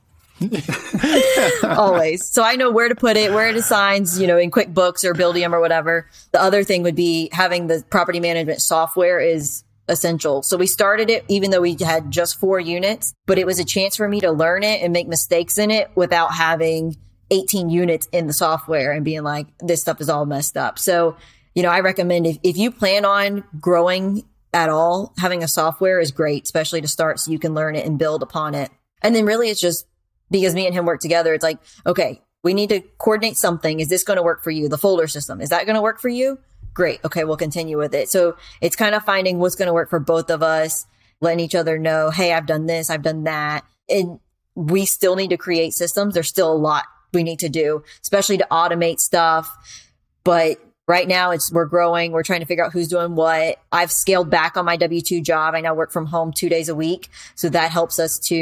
Always. So I know where to put it, where it assigns, in QuickBooks or Buildium or whatever. The other thing would be having the property management software is essential. So we started it even though we had just 4 units, but it was a chance for me to learn it and make mistakes in it without having 18 units in the software and being like, this stuff is all messed up. So I recommend if you plan on growing at all, having a software is great, especially to start so you can learn it and build upon it. And then really it's just because me and him work together. It's like, okay, we need to coordinate something. Is this going to work for you? The folder system, is that going to work for you? Great. Okay, we'll continue with it. So it's kind of finding what's going to work for both of us, letting each other know, hey, I've done this, I've done that. And we still need to create systems. There's still a lot we need to do, especially to automate stuff. But right now we're growing. We're trying to figure out who's doing what. I've scaled back on my W-2 job. I now work from home 2 days a week. So that helps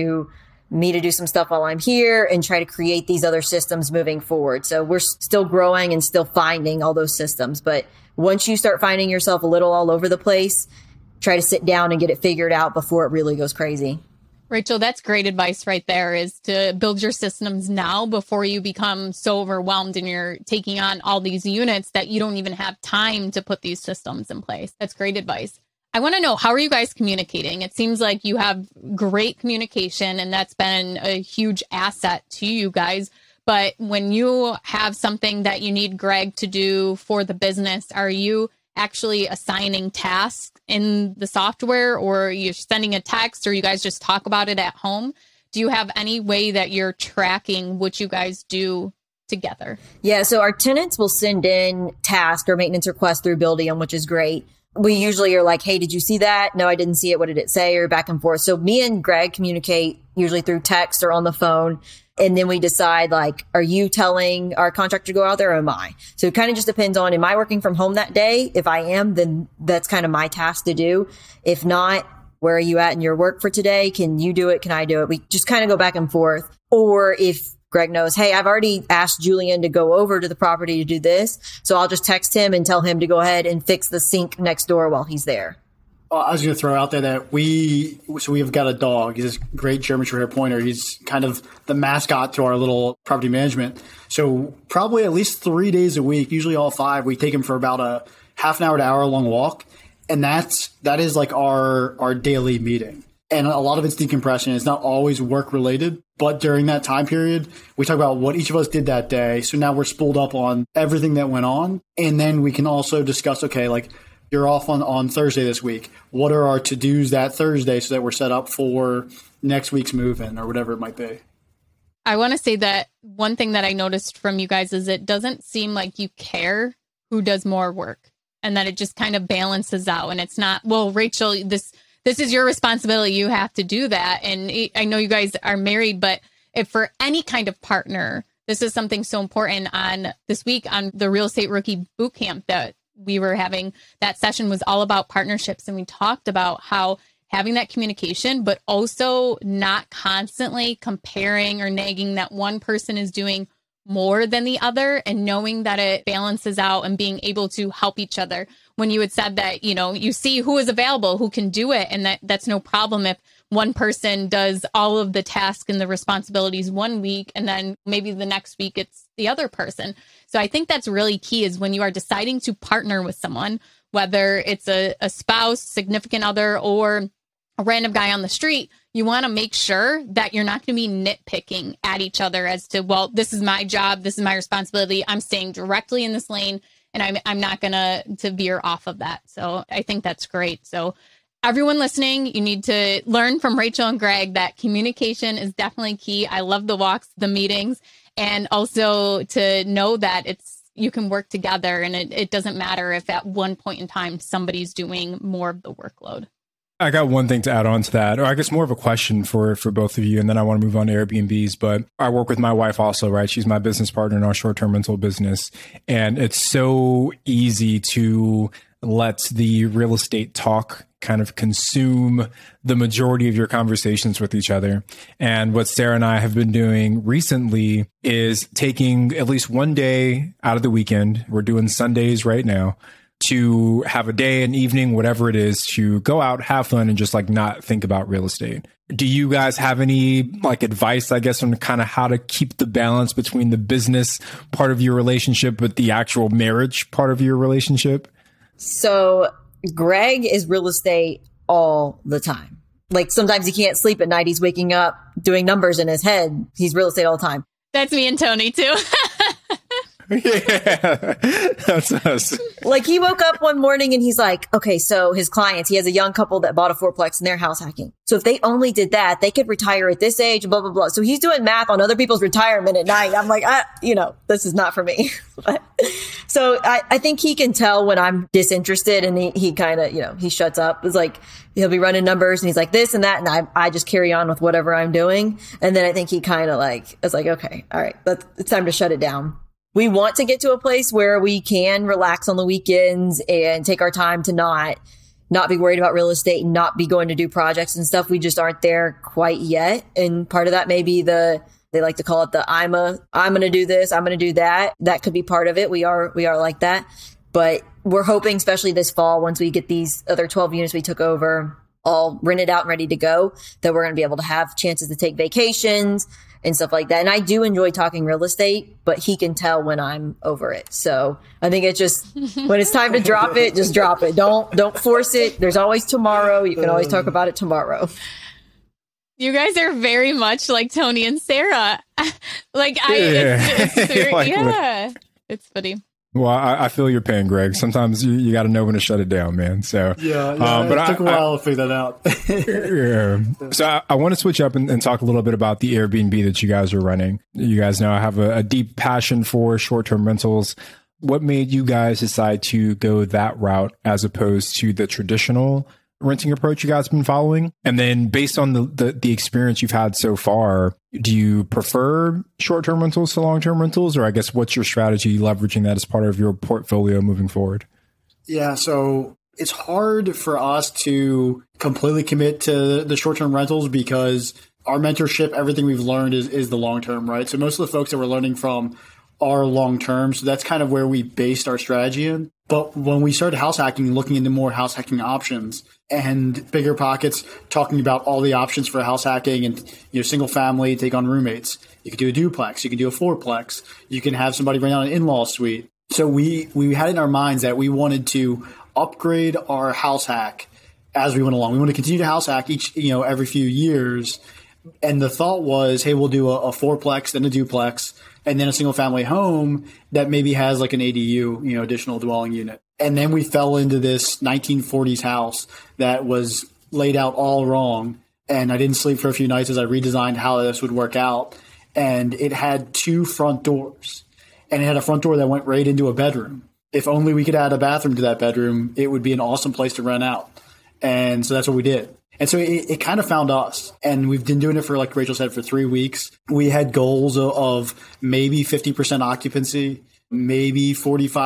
me to do some stuff while I'm here and try to create these other systems moving forward. So we're still growing and still finding all those systems. But once you start finding yourself a little all over the place, try to sit down and get it figured out before it really goes crazy. Rachel, that's great advice right there, is to build your systems now before you become so overwhelmed and you're taking on all these units that you don't even have time to put these systems in place. That's great advice. I want to know, how are you guys communicating? It seems like you have great communication and that's been a huge asset to you guys. But when you have something that you need Greg to do for the business, are you actually assigning tasks in the software, or you're sending a text, or you guys just talk about it at home? Do you have any way that you're tracking what you guys do together? Yeah, so our tenants will send in tasks or maintenance requests through Buildium, which is great. We usually are like, hey, did you see that? No, I didn't see it. What did it say? Or back and forth. So me and Greg communicate usually through text or on the phone. And then we decide, like, are you telling our contractor to go out there or am I? So it kind of just depends on, am I working from home that day? If I am, then that's kind of my task to do. If not, where are you at in your work for today? Can you do it? Can I do it? We just kind of go back and forth. Or if Greg knows, hey, I've already asked Julian to go over to the property to do this, so I'll just text him and tell him to go ahead and fix the sink next door while he's there. I was going to throw out there that we have got a dog. He's this great German Short Hair Pointer. He's kind of the mascot to our little property management. So probably at least 3 days a week, usually all 5, we take him for about a half an hour to hour long walk. And that is like our daily meeting. And a lot of it's decompression. It's not always work related, but during that time period, we talk about what each of us did that day. So now we're spooled up on everything that went on. And then we can also discuss, okay, like, you're off on Thursday this week. What are our to-dos that Thursday so that we're set up for next week's move-in or whatever it might be? I want to say that one thing that I noticed from you guys is it doesn't seem like you care who does more work, and that it just kind of balances out. And it's not, well, Rachel, this is your responsibility. You have to do that. And I know you guys are married, but if for any kind of partner, this is something so important. On this week on the Real Estate Rookie Bootcamp that we were having, that session was all about partnerships. And we talked about how having that communication, but also not constantly comparing or nagging that one person is doing more than the other, and knowing that it balances out and being able to help each other. When you had said that, you see who is available, who can do it. And that's no problem if one person does all of the tasks and the responsibilities one week, and then maybe the next week it's the other person. So I think that's really key, is when you are deciding to partner with someone, whether it's a spouse, significant other, or a random guy on the street, you want to make sure that you're not going to be nitpicking at each other as to, well, this is my job, this is my responsibility, I'm staying directly in this lane, and I'm not going to veer off of that. So I think that's great. So everyone listening, you need to learn from Rachel and Greg that communication is definitely key. I love the walks, the meetings, and also to know that you can work together, and it doesn't matter if at one point in time somebody's doing more of the workload. I got one thing to add on to that, or I guess more of a question for both of you, and then I want to move on to Airbnbs. But I work with my wife also, right? She's my business partner in our short-term rental business. And it's so easy to let the real estate talk kind of consume the majority of your conversations with each other. And what Sarah and I have been doing recently is taking at least one day out of the weekend. We're doing Sundays right now, to have a day, an evening, whatever it is, to go out, have fun, and just like not think about real estate. Do you guys have any like advice, I guess, on kind of how to keep the balance between the business part of your relationship with the actual marriage part of your relationship? So Greg is real estate all the time. Like sometimes he can't sleep at night. He's waking up doing numbers in his head. He's real estate all the time. That's me and Tony too. Yeah, that's us. Like he woke up one morning and he's like, okay, so his clients, he has a young couple that bought a fourplex and they're house hacking. So if they only did that, they could retire at this age, blah, blah, blah. So he's doing math on other people's retirement at night. I'm like, this is not for me. So I think he can tell when I'm disinterested, and he kind of, he shuts up. It's like, he'll be running numbers and he's like this and that. And I just carry on with whatever I'm doing. And then I think he kind of it's like, okay, all right, it's time to shut it down. We want to get to a place where we can relax on the weekends and take our time to not be worried about real estate and not be going to do projects and stuff. We just aren't there quite yet. And part of that may be they like to call it I'm going to do this, I'm going to do that. That could be part of it. We are like that. But we're hoping, especially this fall, once we get these other 12 units we took over all rented out and ready to go, that we're going to be able to have chances to take vacations and stuff like that. And I do enjoy talking real estate, but he can tell when I'm over it. So I think it's just when it's time to drop it, just drop it. Don't force it. There's always tomorrow. You can always talk about it tomorrow. You guys are very much like Tony and Sarah. It's funny. Well, I feel your pain, Greg. Sometimes you got to know when to shut it down, man. So but it took a while to figure that out. Yeah. So I want to switch up and talk a little bit about the Airbnb that you guys are running. You guys know I have a deep passion for short-term rentals. What made you guys decide to go that route as opposed to the traditional renting approach you guys have been following? And then based on the experience you've had so far, do you prefer short-term rentals to long-term rentals? Or I guess what's your strategy leveraging that as part of your portfolio moving forward? Yeah, so it's hard for us to completely commit to the short-term rentals because our mentorship, everything we've learned is the long-term, right? So most of the folks that we're learning from are long-term. So that's kind of where we based our strategy in. But when we started house hacking, looking into more house hacking options and Bigger Pockets, talking about all the options for house hacking and, single family, take on roommates. You could do a duplex. You can do a fourplex. You can have somebody rent out an in-law suite. So we had in our minds that we wanted to upgrade our house hack as we went along. We want to continue to house hack every few years. And the thought was, hey, we'll do a fourplex, then a duplex, and then a single family home that maybe has like an ADU, additional dwelling unit. And then we fell into this 1940s house that was laid out all wrong. And I didn't sleep for a few nights as I redesigned how this would work out. And it had 2 front doors, and it had a front door that went right into a bedroom. If only we could add a bathroom to that bedroom, it would be an awesome place to rent out. And so that's what we did. And so it kind of found us, and we've been doing it for, like Rachel said, for 3 weeks. We had goals of maybe 50% occupancy, maybe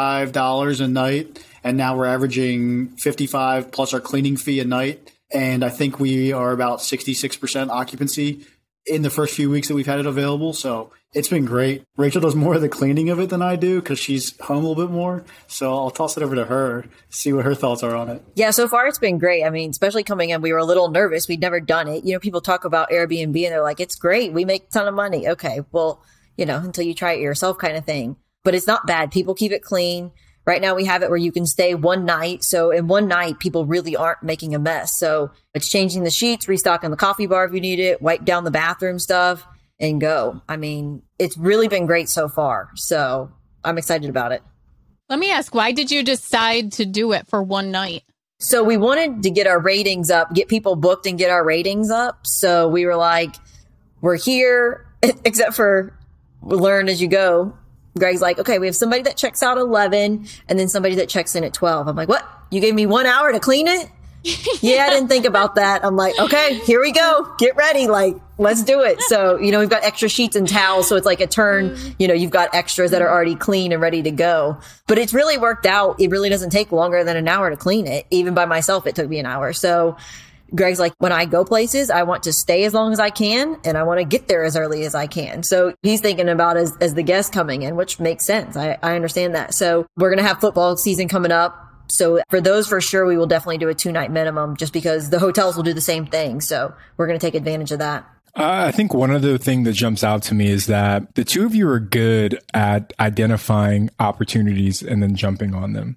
$45 a night. And now we're averaging 55 plus our cleaning fee a night. And I think we are about 66% occupancy in the first few weeks that we've had it available. So it's been great. Rachel does more of the cleaning of it than I do because she's home a little bit more. So I'll toss it over to her, see what her thoughts are on it. Yeah, so far it's been great. I mean, especially coming in, we were a little nervous. We'd never done it. People talk about Airbnb and they're like, it's great. We make a ton of money. Okay, well, until you try it yourself kind of thing. But it's not bad. People keep it clean. Right now we have it where you can stay one night. So in one night, people really aren't making a mess. So it's changing the sheets, restocking the coffee bar if you need it, wipe down the bathroom stuff and go. I mean, it's really been great so far. So I'm excited about it. Let me ask, why did you decide to do it for one night? So we wanted to get our ratings up, get people booked and get our ratings up. So we were like, we're here, except for learn as you go. Greg's like, okay, we have somebody that checks out 11 and then somebody that checks in at 12. I'm like, what? You gave me 1 hour to clean it? Yeah, I didn't think about that. I'm like, okay, here we go. Get ready. Like, let's do it. So, we've got extra sheets and towels. So it's like a turn, you've got extras that are already clean and ready to go. But it's really worked out. It really doesn't take longer than an hour to clean it. Even by myself, it took me an hour. So Greg's like, when I go places, I want to stay as long as I can and I want to get there as early as I can. So he's thinking about as the guest coming in, which makes sense. I understand that. So we're going to have football season coming up. So for those, for sure, we will definitely do a 2-night minimum just because the hotels will do the same thing. So we're going to take advantage of that. I think one other thing that jumps out to me is that the two of you are good at identifying opportunities and then jumping on them.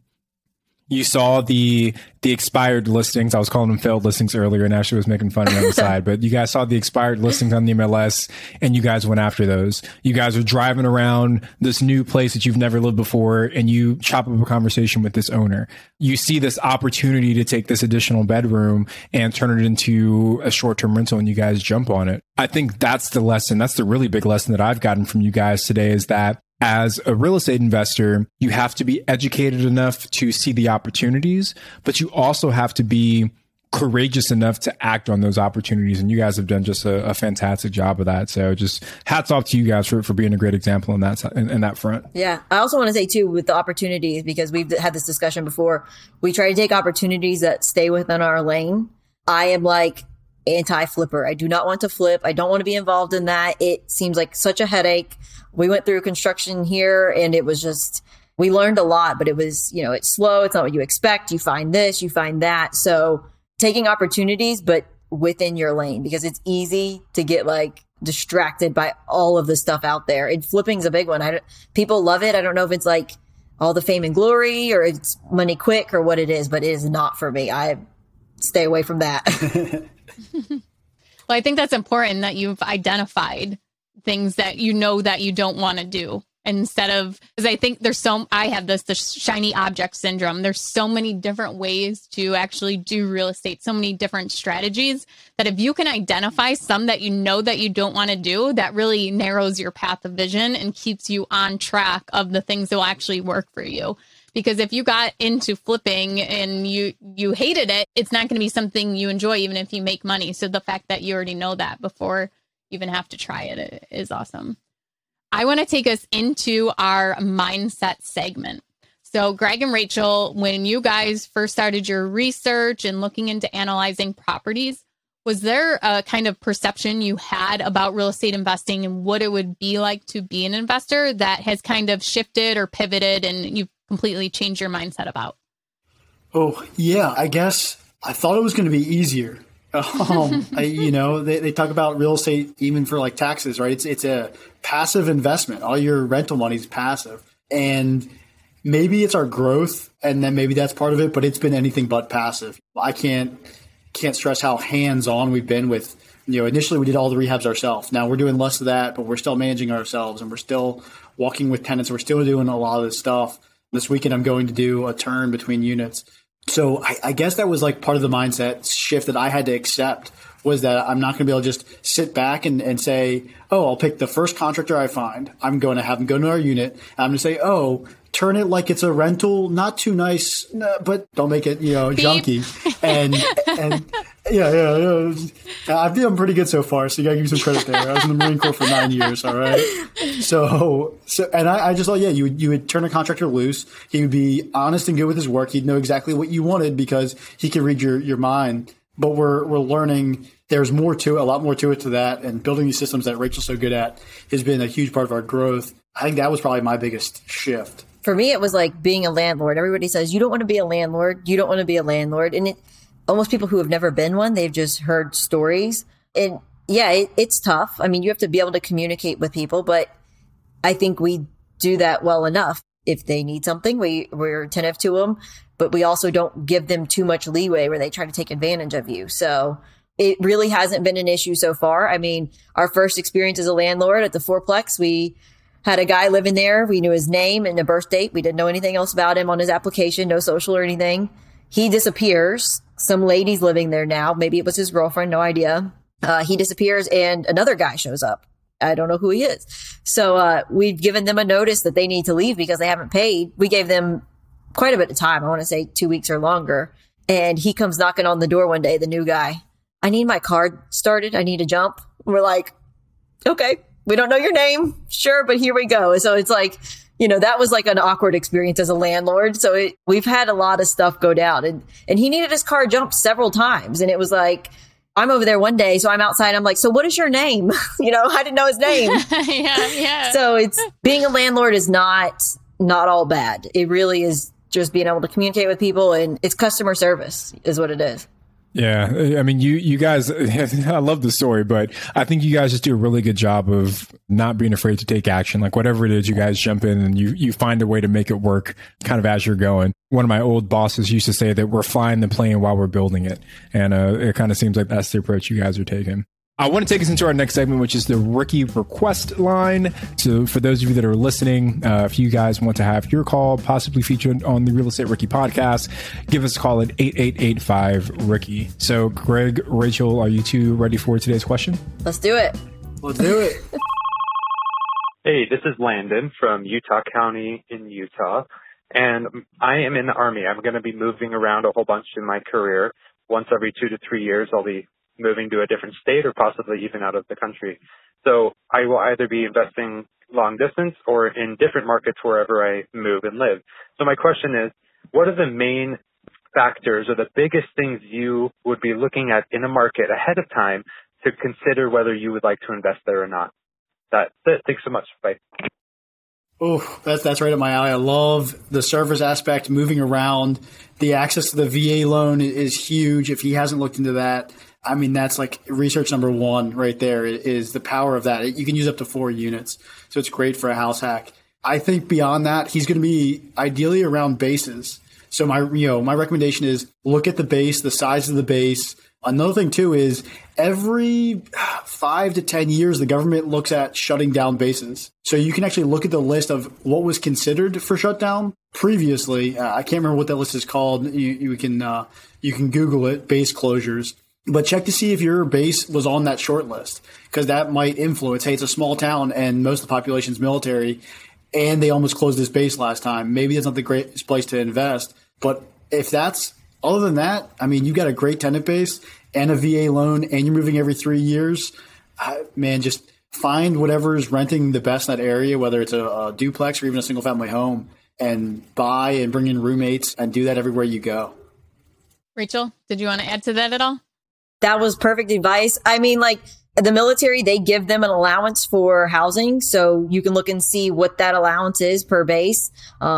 You saw the expired listings. I was calling them failed listings earlier, and Ashley was making fun of me on the side. But you guys saw the expired listings on the MLS, and you guys went after those. You guys are driving around this new place that you've never lived before, and you chop up a conversation with this owner. You see this opportunity to take this additional bedroom and turn it into a short-term rental, and you guys jump on it. I think that's the lesson. That's the really big lesson that I've gotten from you guys today is that as a real estate investor, you have to be educated enough to see the opportunities, but you also have to be courageous enough to act on those opportunities. And you guys have done just a fantastic job of that. So just hats off to you guys for being a great example in that front. Yeah. I also want to say too, with the opportunities, because we've had this discussion before, we try to take opportunities that stay within our lane. I am like anti-flipper. I do not want to flip. I don't want to be involved in that. It seems like such a headache. We went through construction here and it was just, we learned a lot, but it was, it's slow. It's not what you expect. You find this, you find that. So taking opportunities, but within your lane, because it's easy to get like distracted by all of the stuff out there. And flipping's a big one. People love it. I don't know if it's like all the fame and glory or it's money quick or what it is, but it is not for me. I stay away from that. Well, I think that's important that you've identified things that that you don't want to do instead of, because I think I have the shiny object syndrome. There's so many different ways to actually do real estate, so many different strategies that if you can identify some that that you don't want to do, that really narrows your path of vision and keeps you on track of the things that will actually work for you. Because if you got into flipping and you hated it, it's not going to be something you enjoy, even if you make money. So the fact that you already know that before you even have to try it is awesome. I want to take us into our mindset segment. So Greg and Rachel, when you guys first started your research and looking into analyzing properties, was there a kind of perception you had about real estate investing and what it would be like to be an investor that has kind of shifted or pivoted and you've completely changed your mindset about? Oh, yeah, I guess I thought it was going to be easier. They talk about real estate even for like taxes, right? It's a passive investment. All your rental money is passive. And maybe it's our growth and then maybe that's part of it, but it's been anything but passive. I can't stress how hands-on we've been with, initially we did all the rehabs ourselves. Now we're doing less of that, but we're still managing ourselves and we're still walking with tenants. We're still doing a lot of this stuff. This weekend, I'm going to do a turn between units. So I guess that was like part of the mindset shift that I had to accept was that I'm not going to be able to just sit back and say, oh, I'll pick the first contractor I find. I'm going to have them go to our unit. And I'm going to say, oh, turn it like it's a rental, not too nice, but don't make it, junky. And yeah. I'm pretty good so far, so you got to give me some credit there. I was in the Marine Corps for 9 years, all right? So and I just thought, you would turn a contractor loose. He would be honest and good with his work. He'd know exactly what you wanted because he could read your mind. But we're learning there's more to it, a lot more to it to that. And building these systems that Rachel's so good at has been a huge part of our growth. I think that was probably my biggest shift. For me, it was like being a landlord. Everybody says, you don't want to be a landlord. You don't want to be a landlord. And almost people who have never been one, they've just heard stories. And yeah, it's tough. I mean, you have to be able to communicate with people, but I think we do that well enough. If they need something, we're attentive to them, but we also don't give them too much leeway where they try to take advantage of you. So it really hasn't been an issue so far. I mean, our first experience as a landlord at the fourplex, we had a guy living there. We knew his name and the birth date. We didn't know anything else about him on his application, no social or anything. He disappears. Some lady's living there now. Maybe it was his girlfriend, no idea. He disappears and another guy shows up. I don't know who he is. So we've given them a notice that they need to leave because they haven't paid. We gave them quite a bit of time. I want to say 2 weeks or longer. And he comes knocking on the door one day, the new guy. I need my card started. I need to jump. We're like, okay, we don't know your name. Sure, but here we go. So it's like, that was like an awkward experience as a landlord. So we've had a lot of stuff go down. And he needed his car jumped several times. And it was like, I'm over there one day, so I'm outside. I'm like, so what is your name? I didn't know his name. Yeah. So it's being a landlord is not all bad. It really is just being able to communicate with people, and it's customer service is what it is. Yeah. I mean, you guys, I love the story, but I think you guys just do a really good job of not being afraid to take action. Like whatever it is, you guys jump in and you find a way to make it work kind of as you're going. One of my old bosses used to say that we're flying the plane while we're building it. And it kind of seems like that's the approach you guys are taking. I want to take us into our next segment, which is the rookie request line. So for those of you that are listening, if you guys want to have your call possibly featured on the Real Estate Rookie podcast, give us a call at 8885-ROOKIE. So Greg, Rachel, are you two ready for today's question? Let's do it. Let's do it. Hey, this is Landon from Utah County in Utah, and I am in the Army. I'm going to be moving around a whole bunch in my career. Once every 2 to 3 years, I'll be moving to a different state or possibly even out of the country. So I will either be investing long distance or in different markets wherever I move and live. So my question is, what are the main factors or the biggest things you would be looking at in a market ahead of time to consider whether you would like to invest there or not? That's it. Thanks so much. Bye. Oh, that's right up my alley. I love the service aspect, moving around. The access to the VA loan is huge. If he hasn't looked into that, I mean, that's like research number one right there is the power of that. You can use up to 4 units. So it's great for a house hack. I think beyond that, he's going to be ideally around bases. So my recommendation is look at the base, the size of the base. Another thing too is every 5 to 10 years, the government looks at shutting down bases. So you can actually look at the list of what was considered for shutdown previously. I can't remember what that list is called. You can Google it, base closures. But check to see if your base was on that short list, because that might influence. Hey, it's a small town and most of the population's military, and they almost closed this base last time. Maybe it's not the greatest place to invest. But if that's other than that, I mean, you got a great tenant base and a VA loan, and you're moving every 3 years. Man, just find whatever's renting the best in that area, whether it's a duplex or even a single family home, and buy and bring in roommates and do that everywhere you go. Rachel, did you want to add to that at all? That was perfect advice. I mean, like the military, they give them an allowance for housing. So you can look and see what that allowance is per base.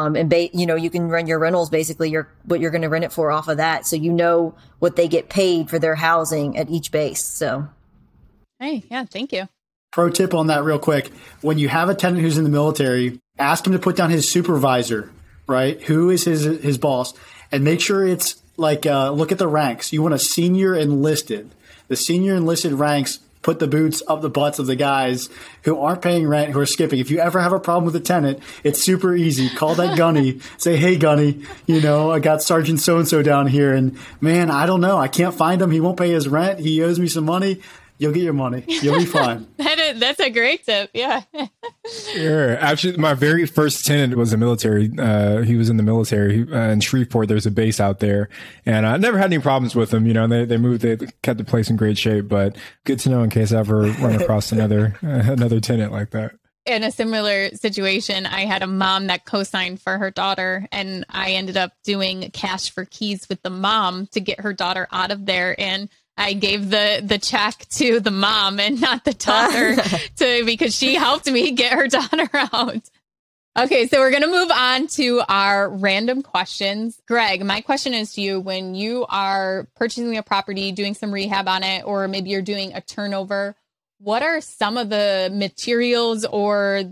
You can run your rentals, basically what you're going to rent it for off of that. So you know what they get paid for their housing at each base. So. Hey, yeah, thank you. Pro tip on that real quick. When you have a tenant who's in the military, ask him to put down his supervisor, right? Who is his boss? And make sure it's like, look at the ranks. You want a senior enlisted. The senior enlisted ranks put the boots up the butts of the guys who aren't paying rent, who are skipping. If you ever have a problem with a tenant, it's super easy. Call that Gunny. Say, hey, Gunny, I got Sergeant so-and-so down here. And, man, I don't know. I can't find him. He won't pay his rent. He owes me some money. You'll get your money. You'll be fine. That's a great tip. Yeah. Sure. Actually, my very first tenant was a military. He was in the military in Shreveport. There's a base out there, and I never had any problems with them. They moved, they kept the place in great shape. But good to know in case I ever run across another tenant like that. In a similar situation, I had a mom that co-signed for her daughter, and I ended up doing cash for keys with the mom to get her daughter out of there. And I gave the check to the mom and not the daughter because she helped me get her daughter out. Okay, so we're going to move on to our random questions. Greg, my question is to you. When you are purchasing a property, doing some rehab on it, or maybe you're doing a turnover, what are some of the materials or the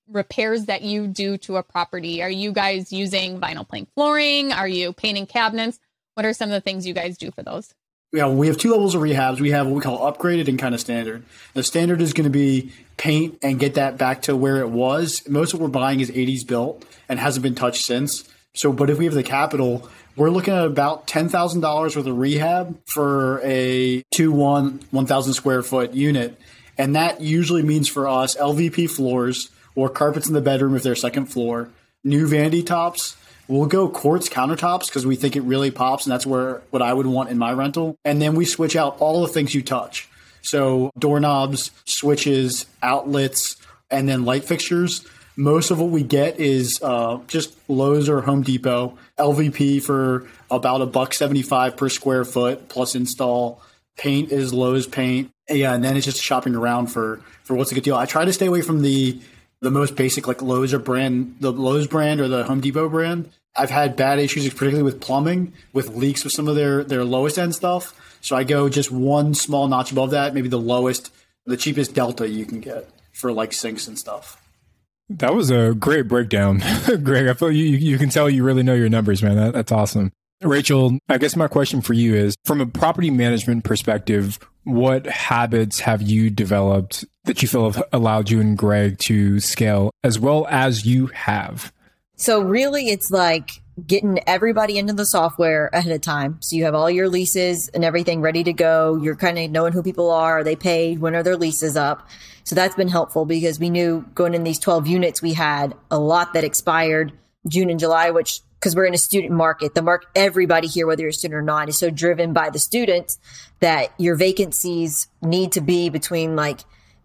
repairs that you do to a property? Are you guys using vinyl plank flooring? Are you painting cabinets? What are some of the things you guys do for those? Yeah, we have 2 levels of rehabs. We have what we call upgraded and kind of standard. The standard is going to be paint and get that back to where it was. Most of what we're buying is 80s built and hasn't been touched since. So, but if we have the capital, we're looking at about $10,000 worth of rehab for a 1,000 square foot unit. And that usually means for us LVP floors or carpets in the bedroom if they're second floor, new vanity tops. We'll go quartz countertops because we think it really pops, and that's what I would want in my rental. And then we switch out all the things you touch. So doorknobs, switches, outlets, and then light fixtures. Most of what we get is just Lowe's or Home Depot. LVP for about $1.75 per square foot plus install. Paint is Lowe's paint. Yeah, and then it's just shopping around for what's a good deal. I try to stay away from the most basic like Lowe's brand or the Home Depot brand. I've had bad issues, particularly with plumbing, with leaks with some of their lowest end stuff. So I go just one small notch above that, maybe the cheapest Delta you can get for like sinks and stuff. That was a great breakdown, Greg. I feel you can tell you really know your numbers, man. That's awesome. Rachel, I guess my question for you is, from a property management perspective, what habits have you developed that you feel have allowed you and Greg to scale as well as you have? So really, it's like getting everybody into the software ahead of time. So you have all your leases and everything ready to go. You're kind of knowing who people are they paid? When are their leases up? So that's been helpful because we knew going in these 12 units, we had a lot that expired June and July, which because we're in a student market, everybody here, whether you're a student or not, is so driven by the students that your vacancies need to be between like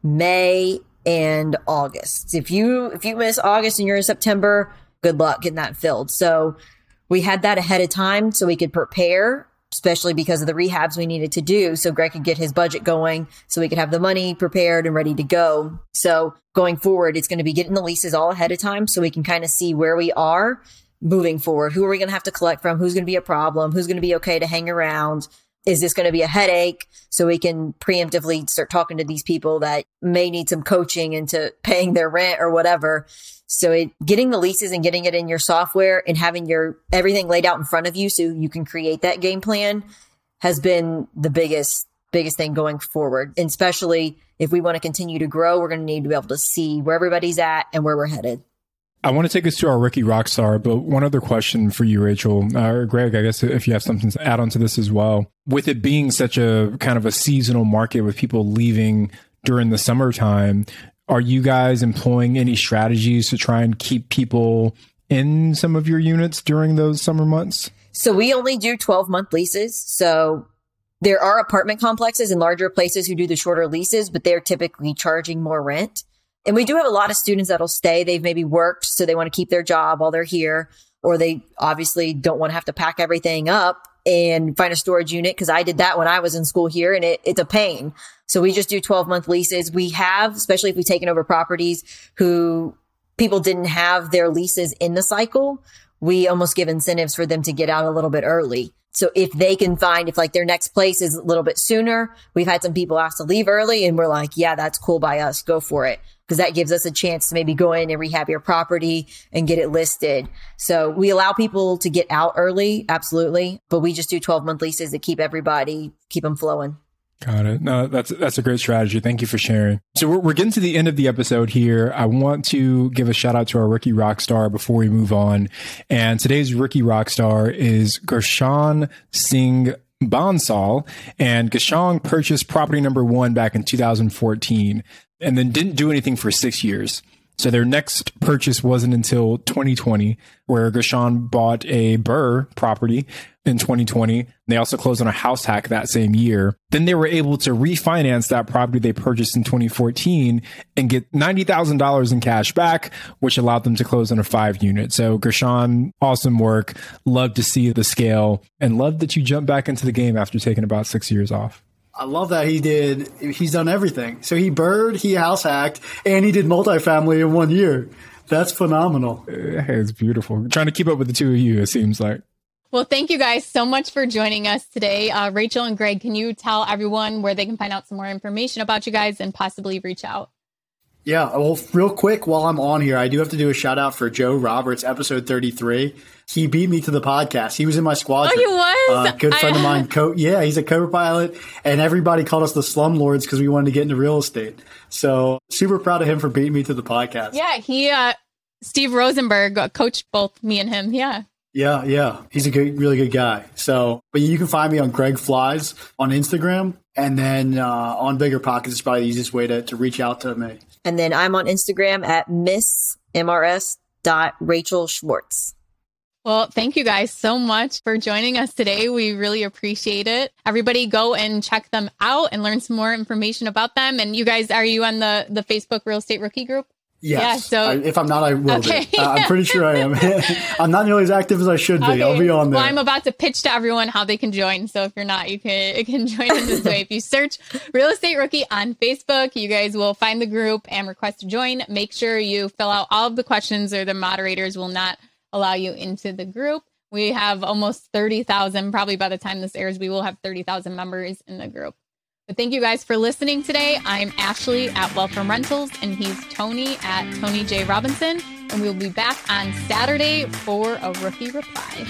May and August. If you miss August and you're in September, good luck getting that filled. So we had that ahead of time so we could prepare, especially because of the rehabs we needed to do. So Greg could get his budget going so we could have the money prepared and ready to go. So going forward, it's going to be getting the leases all ahead of time so we can kind of see where we are moving forward. Who are we going to have to collect from? Who's going to be a problem? Who's going to be okay to hang around? Is this going to be a headache? So we can preemptively start talking to these people that may need some coaching into paying their rent or whatever. So getting the leases and getting it in your software and having everything laid out in front of you so you can create that game plan has been the biggest thing going forward. And especially if we want to continue to grow, we're going to need to be able to see where everybody's at and where we're headed. I want to take us to our Rookie Rockstar, but one other question for you, Rachel, or Greg, I guess if you have something to add on to this as well. With it being such a kind of a seasonal market with people leaving during the summertime, are you guys employing any strategies to try and keep people in some of your units during those summer months? So we only do 12-month leases. So there are apartment complexes and larger places who do the shorter leases, but they're typically charging more rent. And we do have a lot of students that'll stay. They've maybe worked, so they want to keep their job while they're here, or they obviously don't want to have to pack everything up and find a storage unit, because I did that when I was in school here, and it's a pain. So we just do 12-month leases. We have, especially if we've taken over properties who people didn't have their leases in the cycle, we almost give incentives for them to get out a little bit early. So if they can find, if like their next place is a little bit sooner, we've had some people ask to leave early and we're like, yeah, that's cool by us. Go for it. Because that gives us a chance to maybe go in and rehab your property and get it listed. So we allow people to get out early. Absolutely. But we just do 12-month leases to keep them flowing. Got it. No, that's a great strategy. Thank you for sharing. So we're getting to the end of the episode here. I want to give a shout out to our Rookie Rockstar before we move on. And today's Rookie Rockstar is Gershawn Singh Bansal. And Gershawn purchased property number 1 back in 2014 and then didn't do anything for 6 years. So their next purchase wasn't until 2020, where Gershawn bought a Burr property in 2020. They also closed on a house hack that same year. Then they were able to refinance that property they purchased in 2014 and get $90,000 in cash back, which allowed them to close on a 5-unit. So Gershawn, awesome work. Love to see the scale and love that you jumped back into the game after taking about 6 years off. I love that he's done everything. So he bird, he house hacked, and he did multifamily in 1 year. That's phenomenal. It's beautiful. I'm trying to keep up with the two of you, it seems like. Well, thank you guys so much for joining us today. Rachel and Greg, can you tell everyone where they can find out some more information about you guys and possibly reach out? Yeah, well, real quick, while I'm on here, I do have to do a shout out for Joe Roberts, episode 33. He beat me to the podcast. He was in my squadron. Oh, he was? Good friend of mine. Yeah, he's a co-pilot, and everybody called us the slumlords because we wanted to get into real estate. So super proud of him for beating me to the podcast. Yeah, Steve Rosenberg coached both me and him. Yeah. Yeah. He's a really good guy. So, but you can find me on Greg Flies on Instagram, and then on Bigger Pockets is probably the easiest way to reach out to me. And then I'm on Instagram at missmrs.rachelschwartz. Well, thank you guys so much for joining us today. We really appreciate it. Everybody go and check them out and learn some more information about them. And you guys, are you on the Facebook Real Estate Rookie group? Yes. Yeah, so if I'm not, I will okay. be. I'm pretty sure I am. I'm not nearly as active as I should be. Okay. I'll be on there. Well, I'm about to pitch to everyone how they can join. So if you're not, you can join in this way. If you search Real Estate Rookie on Facebook, you guys will find the group and request to join. Make sure you fill out all of the questions or the moderators will not allow you into the group. We have almost 30,000. Probably by the time this airs, we will have 30,000 members in the group. But thank you guys for listening today. I'm Ashley at Wealth from Rentals, and he's Tony at Tony J. Robinson. And we'll be back on Saturday for a Rookie Reply.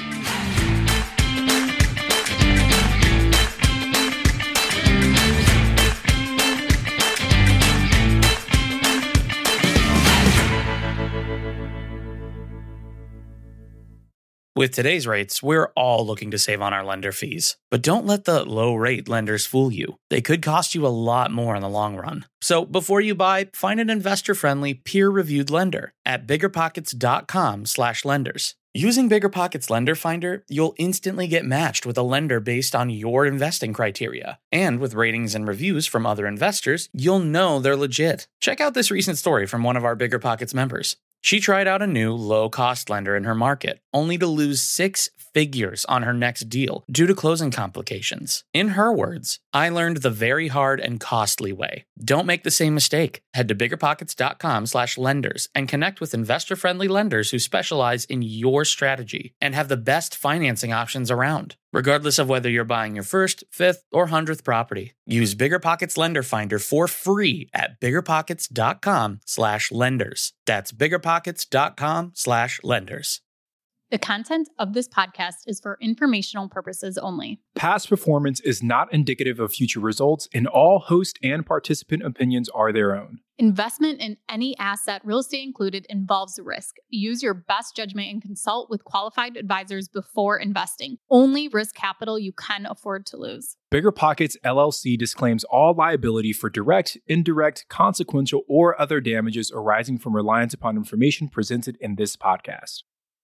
With today's rates, we're all looking to save on our lender fees. But don't let the low-rate lenders fool you. They could cost you a lot more in the long run. So before you buy, find an investor-friendly, peer-reviewed lender at biggerpockets.com/lenders. Using BiggerPockets Lender Finder, you'll instantly get matched with a lender based on your investing criteria. And with ratings and reviews from other investors, you'll know they're legit. Check out this recent story from one of our BiggerPockets members. She tried out a new low-cost lender in her market, only to lose 6 figures on her next deal due to closing complications. In her words, "I learned the very hard and costly way. Don't make the same mistake. Head to biggerpockets.com/lenders and connect with investor-friendly lenders who specialize in your strategy and have the best financing options around. Regardless of whether you're buying your first, 5th, or 100th property, use BiggerPockets Lender Finder for free at biggerpockets.com/lenders. That's biggerpockets.com/lenders. The content of this podcast is for informational purposes only. Past performance is not indicative of future results, and all host and participant opinions are their own. Investment in any asset, real estate included, involves risk. Use your best judgment and consult with qualified advisors before investing. Only risk capital you can afford to lose. BiggerPockets LLC disclaims all liability for direct, indirect, consequential, or other damages arising from reliance upon information presented in this podcast.